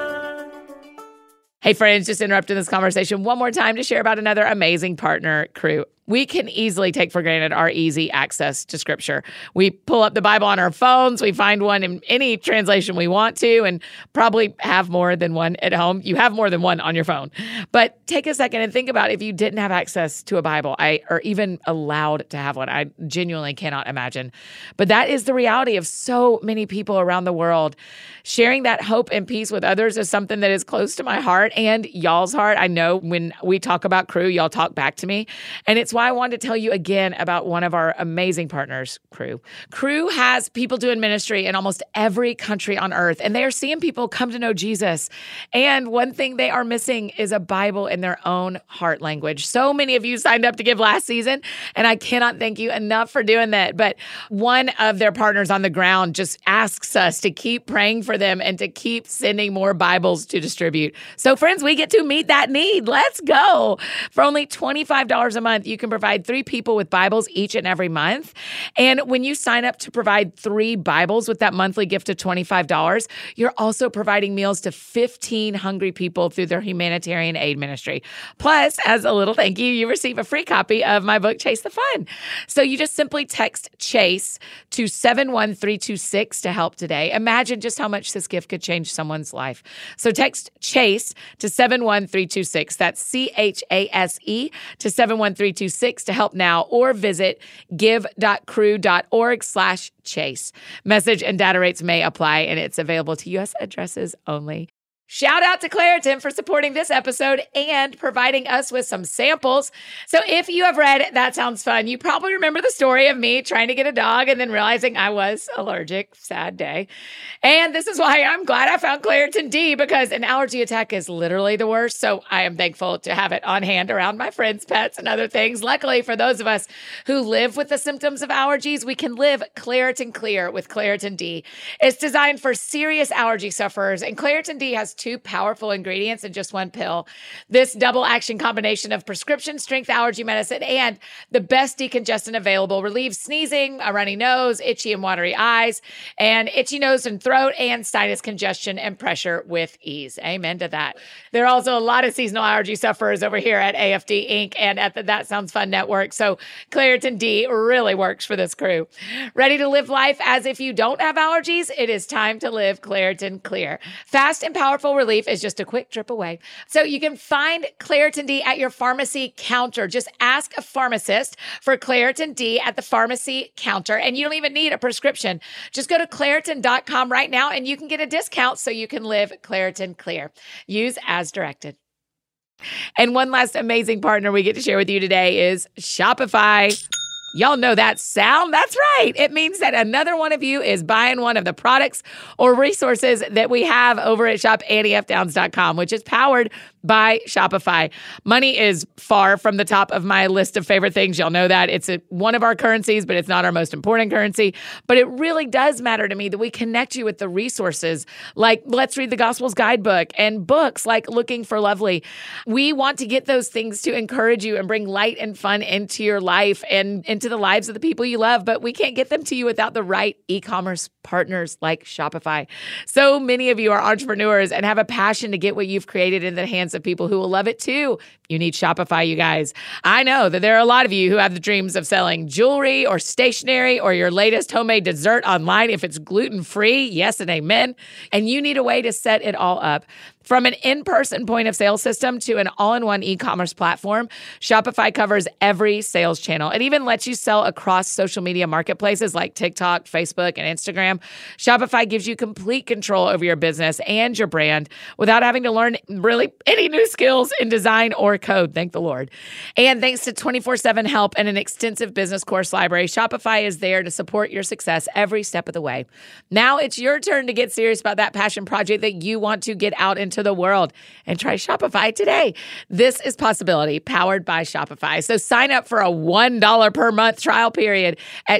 Hey, friends, just interrupting this conversation one more time to share about another amazing partner, Cru. We can easily take for granted our easy access to Scripture. We pull up the Bible on our phones. We find one in any translation we want to, and probably have more than one at home. You have more than one on your phone. But take a second and think about if you didn't have access to a Bible, or even allowed to have one. I genuinely cannot imagine. But that is the reality of so many people around the world. Sharing that hope and peace with others is something that is close to my heart and y'all's heart. I know when we talk about Cru, y'all talk back to me. And it's why I wanted to tell you again about one of our amazing partners, Cru. Cru has people doing ministry in almost every country on earth, and they are seeing people come to know Jesus. And one thing they are missing is a Bible in their own heart language. So many of you signed up to give last season, and I cannot thank you enough for doing that. But one of their partners on the ground just asks us to keep praying for them and to keep sending more Bibles to distribute. So friends, we get to meet that need. Let's go. For only $25 a month, you can provide 3 people with Bibles each and every month. And when you sign up to provide 3 Bibles with that monthly gift of $25, you're also providing meals to 15 hungry people through their humanitarian aid ministry. Plus, as a little thank you, you receive a free copy of my book, Chase the Fun. So you just simply text CHASE to 71326 to help today. Imagine just how much this gift could change someone's life. So text CHASE to 71326. That's CHASE to 71326. 866 to help now or visit give.crew.org/chase. Message and data rates may apply, and it's available to U.S. addresses only. Shout out to Claritin for supporting this episode and providing us with some samples. So if you have read That Sounds Fun, you probably remember the story of me trying to get a dog and then realizing I was allergic. Sad day. And this is why I'm glad I found Claritin D, because an allergy attack is literally the worst. So I am thankful to have it on hand around my friends' pets and other things. Luckily, for those of us who live with the symptoms of allergies, we can live Claritin Clear with Claritin D. It's designed for serious allergy sufferers, and Claritin D has 2 powerful ingredients in just 1 pill. This double action combination of prescription strength allergy medicine and the best decongestant available relieves sneezing, a runny nose, itchy and watery eyes, and itchy nose and throat, and sinus congestion and pressure with ease. Amen to that. There are also a lot of seasonal allergy sufferers over here at AFD Inc. and at the That Sounds Fun Network. So Claritin D really works for this crew. Ready to live life as if you don't have allergies? It is time to live Claritin Clear. Fast and powerful relief is just a quick trip away. So you can find Claritin D at your pharmacy counter. Just ask a pharmacist for Claritin D at the pharmacy counter, and you don't even need a prescription. Just go to Claritin.com right now and you can get a discount so you can live Claritin Clear. Use as directed. And one last amazing partner we get to share with you today is Shopify. Y'all know that sound? That's right. It means that another one of you is buying one of the products or resources that we have over at shopanniefdowns.com, which is powered by Shopify. Money is far from the top of my list of favorite things. Y'all know that. It's one of our currencies, but it's not our most important currency. But it really does matter to me that we connect you with the resources like Let's Read the Gospels Guidebook and books like Looking for Lovely. We want to get those things to encourage you and bring light and fun into your life and into the lives of the people you love, but we can't get them to you without the right e-commerce partners like Shopify. So many of you are entrepreneurs and have a passion to get what you've created in the hands of people who will love it too. You need Shopify, you guys. I know that there are a lot of you who have the dreams of selling jewelry or stationery or your latest homemade dessert online if it's gluten-free. Yes and amen. And you need a way to set it all up. From an in-person point of sale system to an all-in-one e-commerce platform, Shopify covers every sales channel. It even lets you sell across social media marketplaces like TikTok, Facebook, and Instagram. Shopify gives you complete control over your business and your brand without having to learn really any new skills in design or code. Thank the Lord. And thanks to 24/7 help and an extensive business course library, Shopify is there to support your success every step of the way. Now it's your turn to get serious about that passion project that you want to get out into the world, and try Shopify today. This is Possibility, powered by Shopify. So sign up for a $1 per month trial period at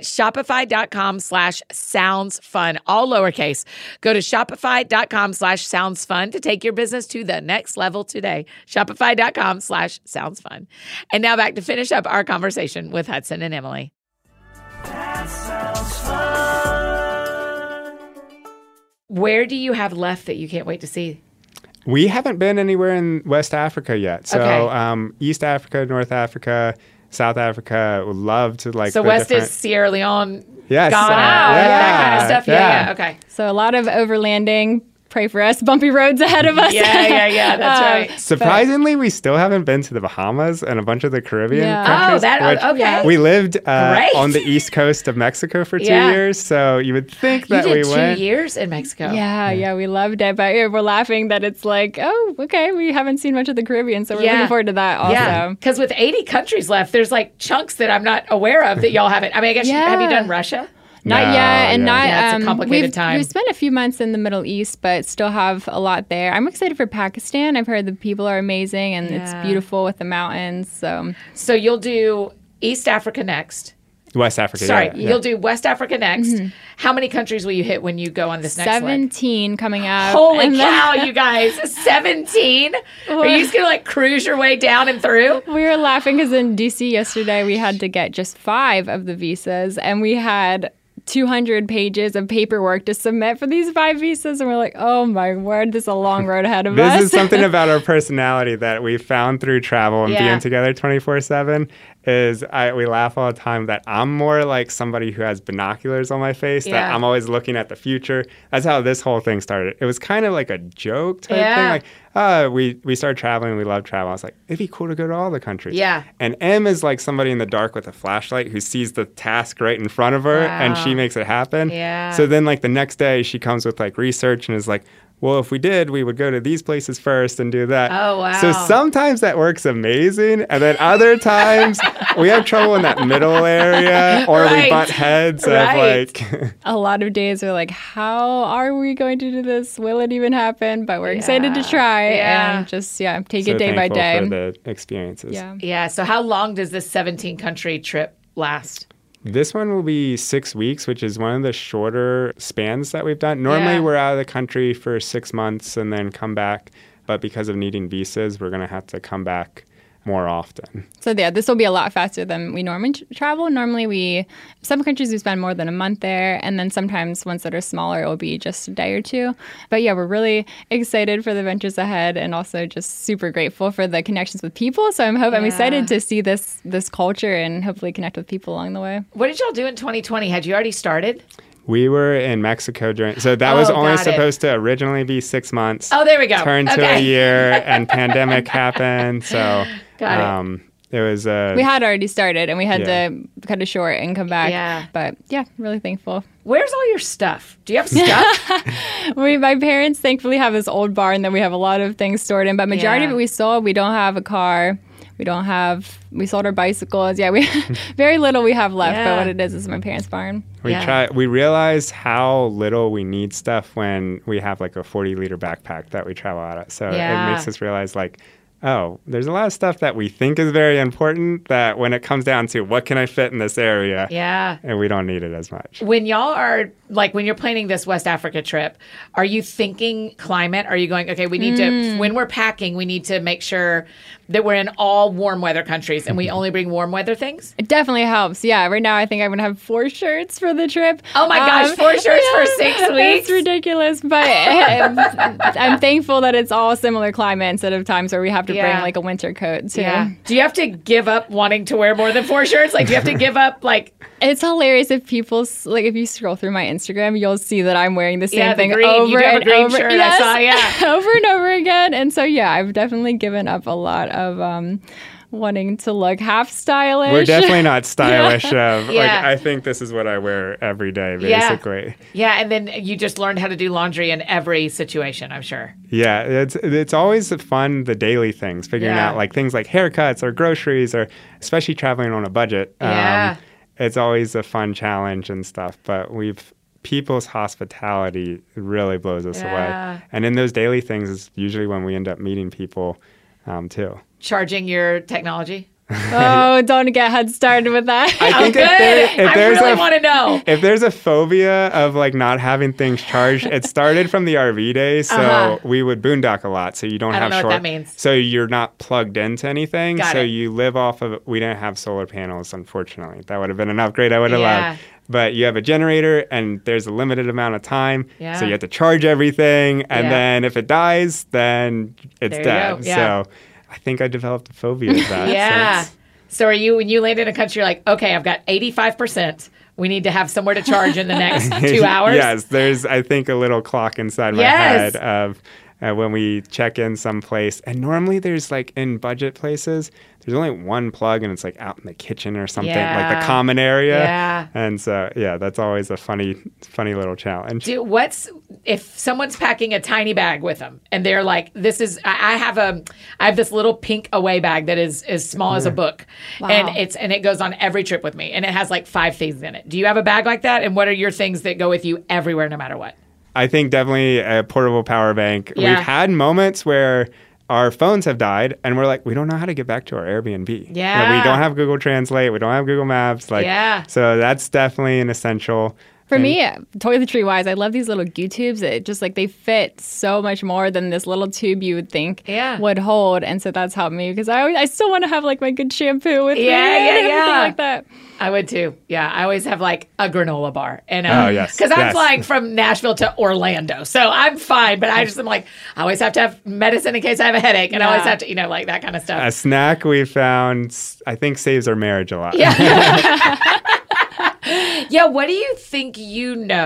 shopify.com/soundsfun, all lowercase. Go to shopify.com/soundsfun to take your business to the next level today. Shopify.com/soundsfun. And now back to finish up our conversation with Hudson and Emily. That sounds fun. Where do you have left that you can't wait to see? We haven't been anywhere in West Africa yet. So Okay. East Africa, North Africa, South Africa, would love to like So go West different- is Sierra Leone, Yes, Ghana, that kind of stuff. Yeah. Okay. So a lot of overlanding. Pray for us. Bumpy roads ahead of us. Yeah. That's right. Surprisingly, we still haven't been to the Bahamas and a bunch of the Caribbean Yeah. countries. Oh, okay. We lived Great. on the east coast of Mexico for 2 Yeah. years, so you would think You that did we went. 2 years in Mexico. Yeah, we loved it. But we're laughing that it's like, oh, okay, we haven't seen much of the Caribbean, so we're Yeah. looking forward to that also. Yeah, because with 80 countries left, there's like chunks that I'm not aware of that y'all haven't. I mean, I guess have you Yeah. done Russia? Not No, yet, and yeah. not. Yeah, it's a complicated time. We've spent a few months in the Middle East, but still have a lot there. I'm excited for Pakistan. I've heard the people are amazing, and it's Yeah. beautiful with the mountains. So you'll do East Africa next. West Africa. Sorry, yeah. you'll do West Africa next. How many countries will you hit when you go on this next leg? 17 coming up. Holy and then- cow, you guys. 17? Are you just going to like cruise your way down and through? We were laughing because in DC yesterday we had to get just 5 of the visas, and we had 200 pages of paperwork to submit for these 5 visas, and we're like, oh my word, this is a long road ahead of us. This is something about our personality that we found through travel and Yeah. being together 24/7. We laugh all the time that I'm more like somebody who has binoculars on my face, Yeah. that I'm always looking at the future. That's how this whole thing started. It was kind of like a joke type Yeah. thing. Like, we started traveling. We love travel. I was like, it'd be cool to go to all the countries. Yeah. And M is like somebody in the dark with a flashlight who sees the task right in front of her, and she makes it happen. Yeah. So then like the next day she comes with like research and is like, well, if we did, we would go to these places first and do that. Oh, wow. So sometimes that works amazing. And then other times we have trouble in that middle area, or Right. we butt heads Right. of like... A lot of days are like, how are we going to do this? Will it even happen? But we're excited to try Yeah. and just, take so it day by thankful day. for the experiences. Yeah. Yeah. So how long does this 17-country trip last? This one will be 6 weeks, which is one of the shorter spans that we've done. Normally, Yeah. we're out of the country for 6 months and then come back. But because of needing visas, we're going to have to come back more often. So this will be a lot faster than we normally travel. Normally some countries we spend more than a month there, and then sometimes ones that are smaller, it will be just a day or two. But yeah, we're really excited for the ventures ahead, and also just super grateful for the connections with people. So I'm excited to see this culture and hopefully connect with people along the way. What did y'all do in 2020? Had you already started? We were in Mexico so that was only got it. supposed to originally be 6 months. Oh, there we go. Turned to a Okay. year, and pandemic happened. So Got it was We had already started, and we had Yeah. to cut it short and come back. Yeah. But yeah, really thankful. Where's all your stuff? Do you have stuff? My parents thankfully have this old barn that we have a lot of things stored in, but majority Yeah. of it we sold. We don't have a car. We sold our bicycles. Yeah, we very little we have left, Yeah. but what it is my parents' barn. We realize how little we need stuff when we have like a 40-liter backpack that we travel out of. So Yeah. it makes us realize like, oh, there's a lot of stuff that we think is very important that when it comes down to what can I fit in this area, Yeah. and we don't need it as much. When y'all are like, when you're planning this West Africa trip, are you thinking climate? Are you going, okay, we need to, when we're packing, we need to make sure that we're in all warm weather countries and we only bring warm weather things? It definitely helps. Yeah, right now I think I'm going to have 4 shirts for the trip. Oh my gosh, 4 shirts for 6 weeks? It's ridiculous, but I'm thankful that it's all similar climate instead of times where we have to Yeah. bring like a winter coat too. Yeah. Do you have to give up wanting to wear more than 4 shirts? Like, do you have to give up, like, It's hilarious if if you scroll through my Instagram, you'll see that I'm wearing the same Yeah, the thing green. over You do have a and green over. shirt, I saw, yeah. over and over again. And so yeah, I've definitely given up a lot of wanting to look half stylish. We're definitely not stylish. Yeah. Like, I think this is what I wear every day, basically. yeah, and then you just learned how to do laundry in every situation, I'm sure. Yeah, it's always fun, the daily things, figuring Yeah. out like things like haircuts or groceries, or especially traveling on a budget. Yeah. It's always a fun challenge and stuff, but people's hospitality really blows us Yeah. away. And in those daily things is usually when we end up meeting people too. Charging your technology? Oh, don't get head started with that. I think Good. if I there's really want to know. if there's a phobia of like not having things charged, it started from the RV days. So we would boondock a lot. So you don't I have don't know short. what that means. So you're not plugged into anything. Got so it. you live off of. We didn't have solar panels, unfortunately. That would have been an upgrade I would have Yeah. loved. But you have a generator, and there's a limited amount of time. Yeah. So you have to charge everything, and Yeah. then if it dies, then it's There you dead. go. Yeah. So I think I developed a phobia of that. Yeah. since- So are you, when you land in a country, you're like, okay, I've got 85%. We need to have somewhere to charge in the next 2 hours. Yes, there's, I think, a little clock inside my Yes. head of when we check in someplace. And normally there's like in budget places, there's only one plug and it's like out in the kitchen or something, like Yeah. the common area. Yeah. And so, yeah, that's always a funny little challenge. If someone's packing a tiny bag with them and they're like, this is, I have this little pink away bag that is as small as a book. Wow. And it goes on every trip with me and it has like 5 things in it. Do you have a bag like that? And what are your things that go with you everywhere, no matter what? I think definitely a portable power bank. Yeah. We've had moments where our phones have died and we're like, we don't know how to get back to our Airbnb. Yeah. Like, we don't have Google Translate. We don't have Google Maps. Yeah. So that's definitely an essential. For me, toiletry wise, I love these little Goo tubes. It just like they fit so much more than this little tube you would think Yeah. would hold, and so that's helped me because I still want to have like my good shampoo with me Yeah, and yeah, everything yeah. like that. I would too. Yeah, I always have like a granola bar, and Oh, yes, because I'm yes. flying from Nashville to Orlando, so I'm fine. But I just am like, I always have to have medicine in case I have a headache, and I always Yeah. have to, like that kind of stuff. A snack we found, I think, saves our marriage a lot. Yeah. Yeah, what do you think I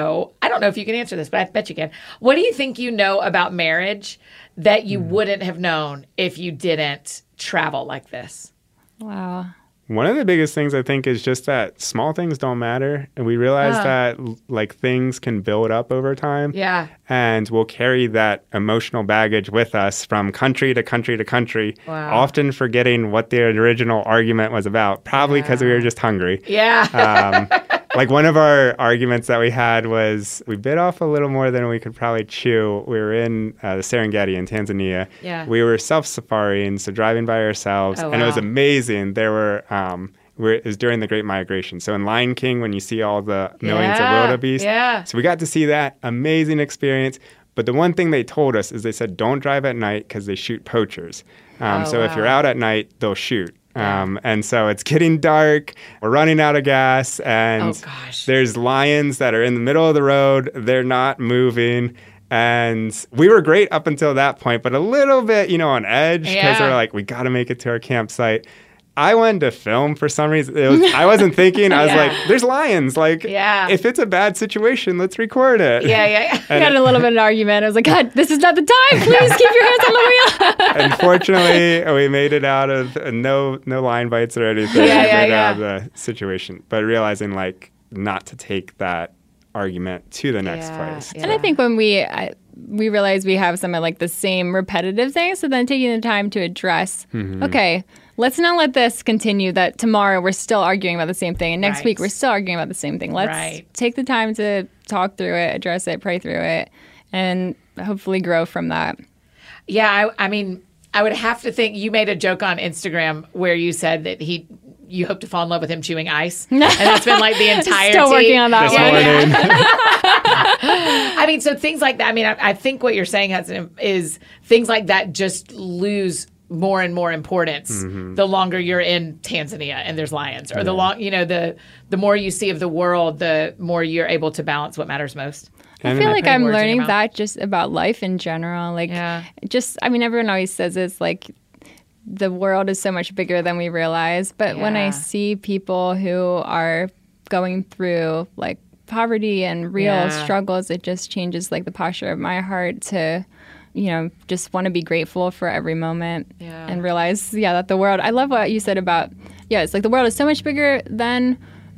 don't know if you can answer this, but I bet you can. What do you think you know about marriage that you wouldn't have known if you didn't travel like this? Wow. One of the biggest things I think is just that small things don't matter. And we realize that like things can build up over time. Yeah. And we'll carry that emotional baggage with us from country to country to country, often forgetting what the original argument was about, probably because we were just hungry. Yeah. Like one of our arguments that we had was we bit off a little more than we could probably chew. We were in the Serengeti in Tanzania. Yeah. We were self-safaring, so driving by ourselves. Oh, and it was wow. amazing. There were, it was during the Great Migration. So in Lion King, when you see all the millions of wildebeest. Yeah. So we got to see that amazing experience. But the one thing they told us is they said, don't drive at night because they shoot poachers. So if you're out at night, they'll shoot. And so it's getting dark, we're running out of gas, and there's lions that are in the middle of the road. They're not moving. And we were great up until that point, but a little bit, on edge because we're like, we got to make it to our campsite. I wanted to film for some reason. I wasn't thinking. I was like, there's lions. Like, if it's a bad situation, let's record it. Yeah. We got a little bit of an argument. I was like, God, this is not the time. Please keep your hands on the wheel. Unfortunately, we made it out of no lion bites or anything. Out of the situation. But realizing, like, not to take that argument to the next place. And I think when we realize we have some of like the same repetitive things, so then taking the time to address, okay, let's not let this continue that tomorrow we're still arguing about the same thing and next week we're still arguing about the same thing. Let's take the time to talk through it, address it, pray through it, and hopefully grow from that. Yeah, I mean, I would have to think you made a joke on Instagram where you said that you hope to fall in love with him chewing ice. And that's been like the entire Still working on that one. I mean, so things like that. I mean, I think what you're saying is things like that just lose more and more importance the longer you're in Tanzania and there's lions, or the more you see of the world, the more you're able to balance what matters most. I feel like I'm learning that just about life in general. Like, everyone always says it's like the world is so much bigger than we realize. But when I see people who are going through like poverty and real struggles, it just changes like the posture of my heart to, just want to be grateful for every moment and realize, that the world, I love what you said about, it's like the world is so much bigger than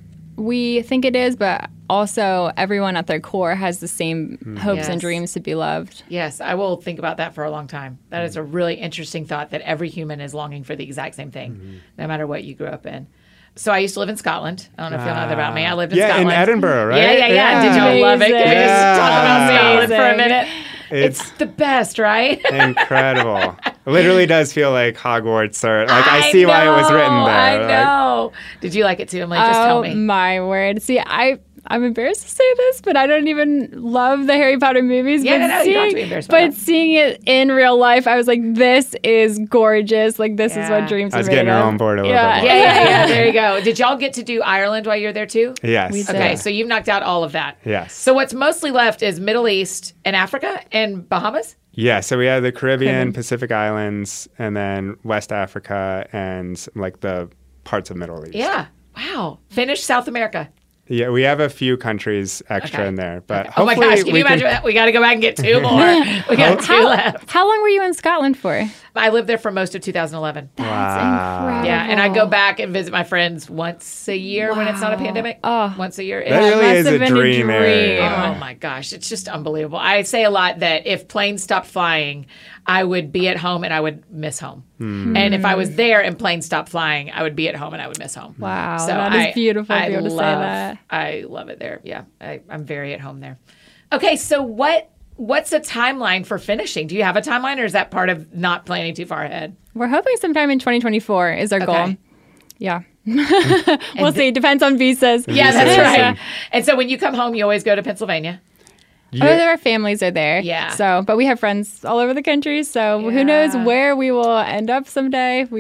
we think it is, but also everyone at their core has the same hopes and dreams to be loved. Yes, I will think about that for a long time. That is a really interesting thought, that every human is longing for the exact same thing, no matter what you grew up in. So I used to live in Scotland. I don't know if you know that about me. I lived in Scotland. Yeah, in Edinburgh, right? Yeah. Did you love it? Can we just talk about Scotland for a minute? It's the best, right? Incredible. It literally does feel like Hogwarts, or like I see why it was written there. I know. Did you like it too, Emily? Just tell me. Oh, my word. See, I'm embarrassed to say this, but I don't even love the Harry Potter movies. Yeah, no, you don't have to be embarrassed about that. Seeing it in real life, I was like, this is gorgeous. Like, this is what dreams are made of. I was getting her on board a little bit more. Yeah. There you go. Did y'all get to do Ireland while you were there too? Yes. We did. Okay, so you've knocked out all of that. Yes. So what's mostly left is Middle East and Africa and Bahamas? Yeah, so we have the Caribbean, Pacific Islands, and then West Africa, and like the parts of Middle East. Yeah. Wow. Finish South America. Yeah, we have a few countries extra in there, but Oh my hopefully gosh, can you imagine that? We got to go back and get two more. We got two left. How long were you in Scotland for? I lived there for most of 2011. That's incredible. Yeah, and I go back and visit my friends once a year when it's not a pandemic. Once a year. That really is a dream area. Oh my gosh, it's just unbelievable. I say a lot that if planes stopped flying, I would be at home and I would miss home. And if I was there and planes stopped flying, I would be at home and I would miss home. Wow, so that is beautiful to be able to say that. I love it there. Yeah, I'm very at home there. Okay, so what's a timeline for finishing? Do you have a timeline, or is that part of not planning too far ahead? We're hoping sometime in 2024 is our goal. Yeah. We'll see. Depends on visas. Yeah, that's right. And so when you come home, you always go to Pennsylvania? Yeah. Our families are there. Yeah. So, but we have friends all over the country. So who knows where we will end up someday. We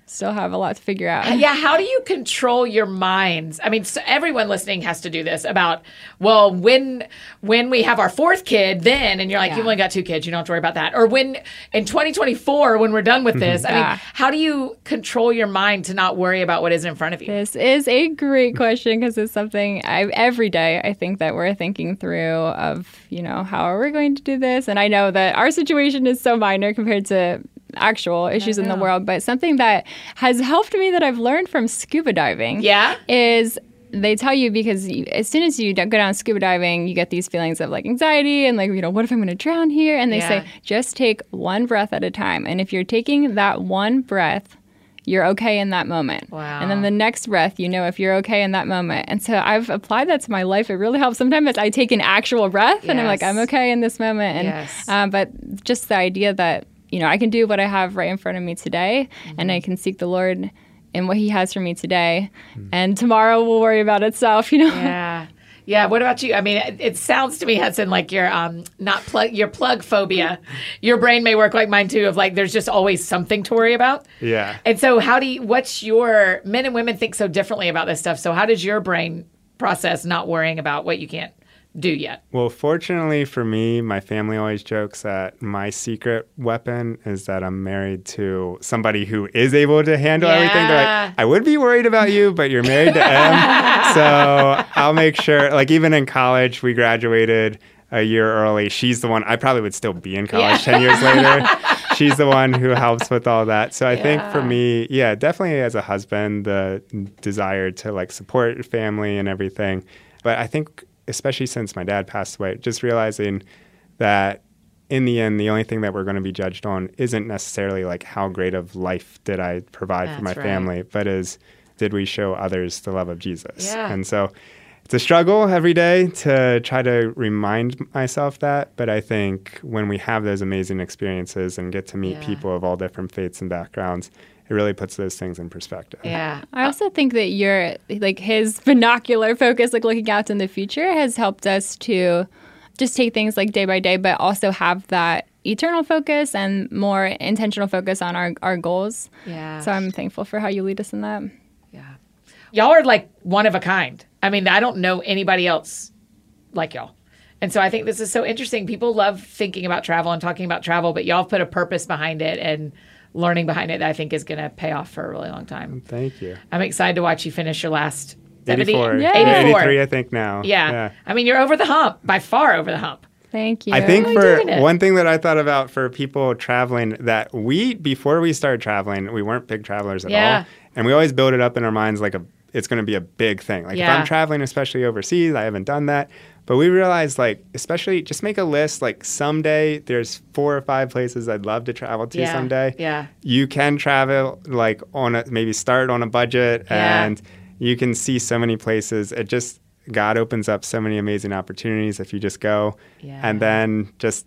still have a lot to figure out. Yeah, how do you control your minds? I mean, so everyone listening has to do this about, well, when we have our fourth kid, then, and you're like, you've only got 2 kids, you don't have to worry about that. Or when in 2024, when we're done with this, I mean, how do you control your mind to not worry about what is in front of you? This is a great question because it's something every day I think that we're thinking through of, how are we going to do this? And I know that our situation is so minor compared to actual issues in the world, but something that has helped me that I've learned from scuba diving is they tell you, because as soon as you go down scuba diving, you get these feelings of like anxiety and like, what if I'm going to drown here? And they say, just take one breath at a time. And if you're taking that one breath, you're okay in that moment. Wow. And then the next breath, if you're okay in that moment. And so I've applied that to my life. It really helps. Sometimes I take an actual breath and I'm like, I'm okay in this moment. And but just the idea that, I can do what I have right in front of me today, and I can seek the Lord in what He has for me today. And tomorrow will worry about itself, Yeah. Yeah. What about you? I mean, it sounds to me, Hudson, like you're your plug phobia. Your brain may work like mine too, of like there's just always something to worry about. Yeah. And so what's your, men and women think so differently about this stuff. So how does your brain process not worrying about what you can't do yet? Well, fortunately for me, my family always jokes that my secret weapon is that I'm married to somebody who is able to handle everything. They're like, I would be worried about you, but you're married to M. So I'll make sure, like even in college, we graduated a year early. She's the one, I probably would still be in college 10 years later. She's the one who helps with all that. So I think for me, definitely as a husband, the desire to like support family and everything. But I think especially since my dad passed away, just realizing that in the end, the only thing that we're going to be judged on isn't necessarily like how great of life did I provide for my family, but did we show others the love of Jesus? Yeah. And so it's a struggle every day to try to remind myself that. But I think when we have those amazing experiences and get to meet people of all different faiths and backgrounds, it really puts those things in perspective. Yeah. I also think that your his binocular focus, like looking out in the future, has helped us to just take things like day by day, but also have that eternal focus and more intentional focus on our goals. Yeah. So I'm thankful for how you lead us in that. Yeah. Y'all are like one of a kind. I mean, I don't know anybody else like y'all. And so I think this is so interesting. People love thinking about travel and talking about travel, but y'all have put a purpose behind it and learning behind it that I think is going to pay off for a really long time. Thank you. I'm excited to watch you finish your last 84. 84. I think now. Yeah. I mean, you're over the hump, by far over the hump. Thank you. I think for doing it. one thing that I thought about for people traveling, that before we started traveling, we weren't big travelers at all. And we always build it up in our minds like it's going to be a big thing. Like if I'm traveling, especially overseas, I haven't done that. But we realized, like, especially just make a list. Like someday there's 4 or 5 places I'd love to travel to someday. Yeah. You can travel like maybe start on a budget and you can see so many places. God opens up so many amazing opportunities if you just go. Yeah. And then just,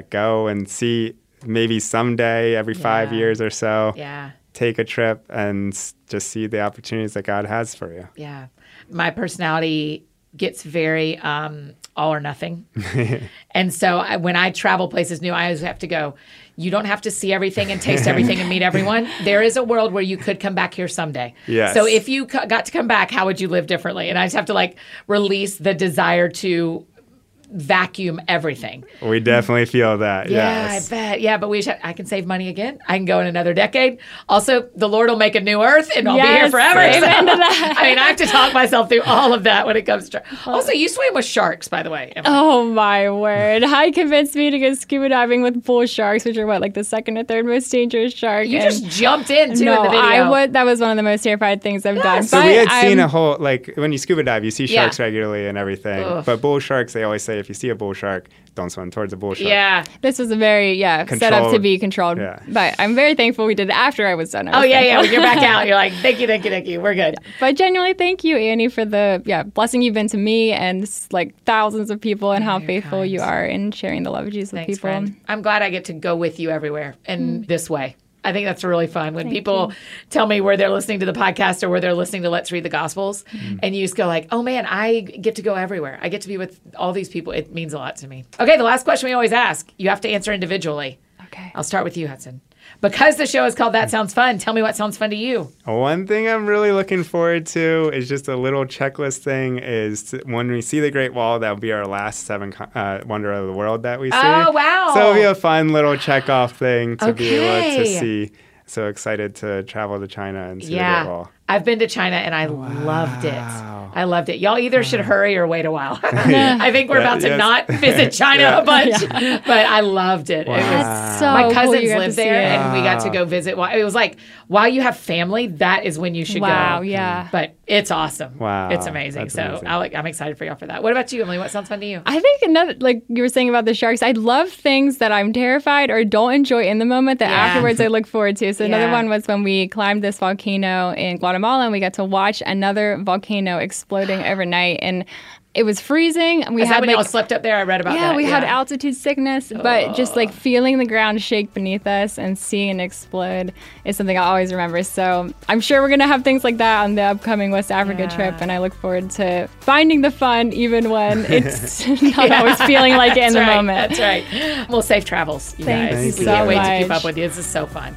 go and see maybe someday every 5 years or so. Yeah. Take a trip and just see the opportunities that God has for you. Yeah. My personality gets very all or nothing. And so when I travel places new, I always have to go, you don't have to see everything and taste everything and meet everyone. There is a world where you could come back here someday. Yes. So if you got to come back, how would you live differently? And I just have to release the desire to vacuum everything. We definitely feel that. Yeah, yes. I bet. Yeah, but I can save money again. I can go in another decade. Also, the Lord will make a new earth and I'll be here forever. Amen So, to that. I mean, I have to talk myself through all of that when it comes to. Also, you swim with sharks, by the way. Emily. Oh my word. He convinced me to go scuba diving with bull sharks, which are the second or third most dangerous shark. You just jumped in too in the video. That was one of the most terrified things I've done. So but we had seen a whole, when you scuba dive, you see sharks Yeah. regularly and everything. Ugh. But bull sharks, they always say if you see a bull shark, don't swim towards a bull shark. Yeah. This was a very, set up to Controlled. be controlled. Yeah. But I'm very thankful we did it after I was done. Oh, yeah. When you're back out, you're like, thank you. We're good. But genuinely, thank you, Annie, for the blessing you've been to me and thousands of people and how you're faithful kind. you are in sharing the love of Jesus with Thanks, people. friend. I'm glad I get to go with you everywhere in this way. I think that's really fun when people tell me where they're listening to the podcast or where they're listening to Let's Read the Gospels, and you just go like, oh man, I get to go everywhere. I get to be with all these people. It means a lot to me. Okay, the last question we always ask, you have to answer individually. Okay. I'll start with you, Hudson. Because the show is called That Sounds Fun, tell me what sounds fun to you. One thing I'm really looking forward to is just a little checklist thing is when we see the Great Wall, that'll be our last 7 wonder of the world that we see. Oh, wow. So it'll be a fun little check-off thing to be able to Okay. see. So excited to travel to China and see the Great Yeah. Wall. I've been to China and I loved it. I loved it. Y'all either should hurry or wait a while. I think we're about to Yes. not visit China a bunch, but I loved it. It was That's so my cool cousins you got to live see there, it. and we got to go visit. It was like, while you have family, that is when you should Wow, go. yeah. But it's awesome. Wow, It's amazing. that's So amazing. I'm excited for y'all for that. What about you, Emily? What sounds fun to you? I think another, like you were saying about the sharks, I love things that I'm terrified or don't enjoy in the moment that Yeah. afterwards I look forward to. So another Yeah. one was when we climbed this volcano in Guatemala and we got to watch another volcano exploding overnight. And it was freezing. We Is that had when like y'all slept up there? I read about that. yeah, we had altitude sickness, but just like feeling the ground shake beneath us and seeing it explode is something I always remember. So I'm sure we're going to have things like that on the upcoming West Africa Yeah. trip. And I look forward to finding the fun even when it's not always feeling like it in the That's right. moment. That's right. Well, safe travels, you Thank guys. you We so can't wait to keep much. up with you. This is so fun.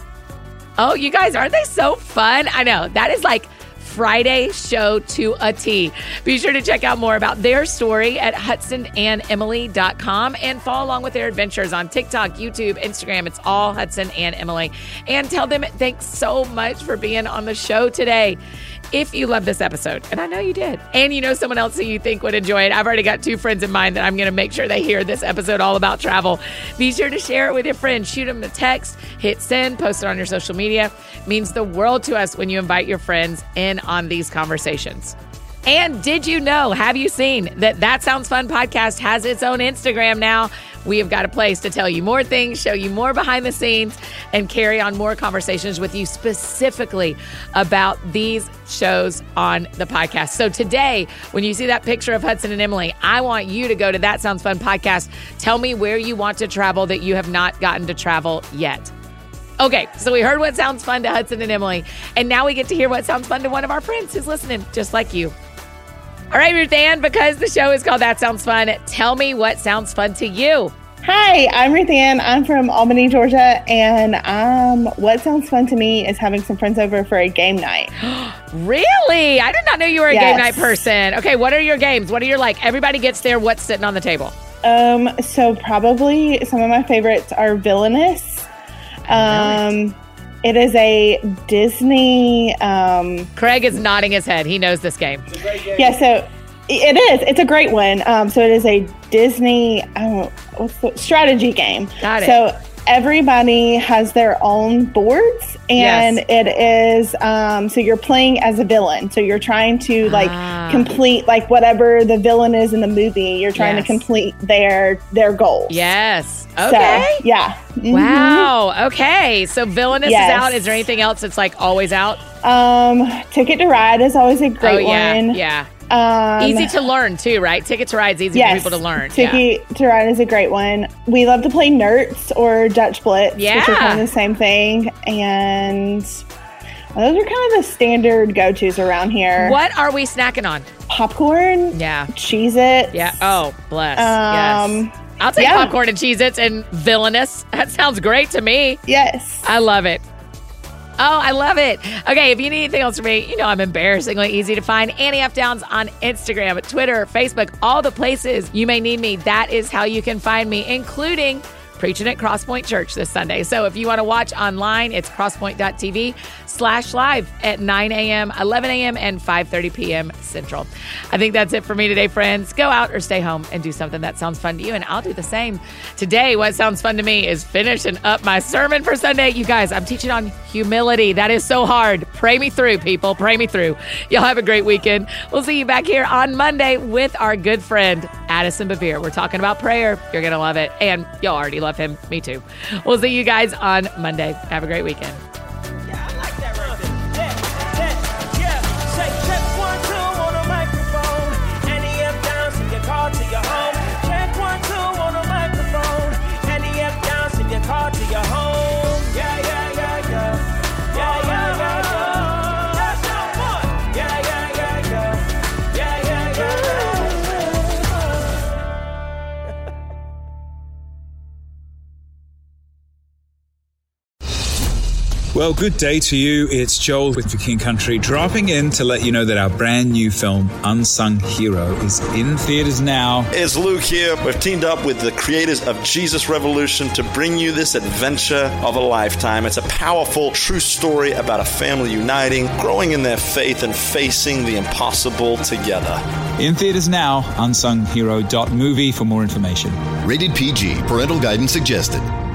Oh, you guys, aren't they so fun? I know. That is like Friday show to a T. Be sure to check out more about their story at hudsonandemily.com and follow along with their adventures on TikTok, YouTube, Instagram. It's all Hudson and Emily. And tell them thanks so much for being on the show today. If you love this episode, and I know you did, and you know someone else who you think would enjoy it, I've already got 2 friends in mind that I'm going to make sure they hear this episode all about travel. Be sure to share it with your friends. Shoot them a text, hit send, post it on your social media. It means the world to us when you invite your friends in on these conversations. And did you know, have you seen that Sounds Fun podcast has its own Instagram now? We have got a place to tell you more things, show you more behind the scenes, and carry on more conversations with you specifically about these shows on the podcast. So today, when you see that picture of Hudson and Emily, I want you to go to That Sounds Fun podcast. Tell me where you want to travel that you have not gotten to travel yet. Okay, so we heard what sounds fun to Hudson and Emily, and now we get to hear what sounds fun to one of our friends who's listening, just like you. All right, Ruth Ann, because the show is called That Sounds Fun, tell me what sounds fun to you. Hi, I'm Ruth Ann. I'm from Albany, Georgia, and what sounds fun to me is having some friends over for a game night. Really? I did not know you were a game Yes. night person. Okay, what are your games? What are your everybody gets there, what's sitting on the table? So probably some of my favorites are Villainous. It is a Disney. Craig is nodding his head. He knows this game. Yeah, so it is. It's a great one. So it is a Disney what's the strategy game. Got it. So everybody has their own boards, and Yes. it is so you're playing as a villain. So you're trying to complete whatever the villain is in the movie. You're trying Yes. to complete their goals. Yes. So, Okay. yeah. Mhm. Wow. Okay. So Villainous is Yes. out. Is there anything else that's always out? Ticket to Ride is always a great yeah. one. Yeah. Um, Easy to learn too, right? Ticket to Ride's easy for people to learn. Ticket to Ride is a great one. We love to play Nerds or Dutch Blitz, which Yeah. are kind of the same thing. And those are kind of the standard go-tos around here. What are we snacking on? Popcorn, Yeah. Cheez-Its. Yeah. Oh, bless. Um, yes. I'll take yeah. popcorn and Cheez-Its and Villainous. That sounds great to me. Yes. I love it. Oh, I love it. Okay, if you need anything else from me, you know I'm embarrassingly easy to find. Annie F. Downs on Instagram, Twitter, Facebook, all the places you may need me. That is how you can find me, including preaching at Crosspoint Church this Sunday. So if you want to watch online, it's crosspoint.tv/live at 9 a.m., 11 a.m., and 5:30 p.m. Central. I think that's it for me today, friends. Go out or stay home and do something that sounds fun to you, and I'll do the same. Today, what sounds fun to me is finishing up my sermon for Sunday. You guys, I'm teaching on humility. That is so hard. Pray me through, people. Pray me through. Y'all have a great weekend. We'll see you back here on Monday with our good friend, Addison Bevere. We're talking about prayer. You're going to love it. And y'all already love him. Me too. We'll see you guys on Monday. Have a great weekend. Yeah, I like that right there. Yeah. Say check 1, 2 on the microphone. NEF down, send your car to your home. Check 1, 2 on the microphone. NEF down, send your car to your home. Yeah, yeah, yeah, yeah. Yeah, yeah, yeah, yeah. That's so fun. Yeah, yeah, yeah, yeah. Yeah, yeah, yeah, yeah. Well, good day to you. It's Joel with The King Country, dropping in to let you know that our brand new film, Unsung Hero, is in theaters now. It's Luke here. We've teamed up with the creators of Jesus Revolution to bring you this adventure of a lifetime. It's a powerful, true story about a family uniting, growing in their faith, and facing the impossible together. In theaters now, unsunghero.movie for more information. Rated PG. Parental guidance suggested.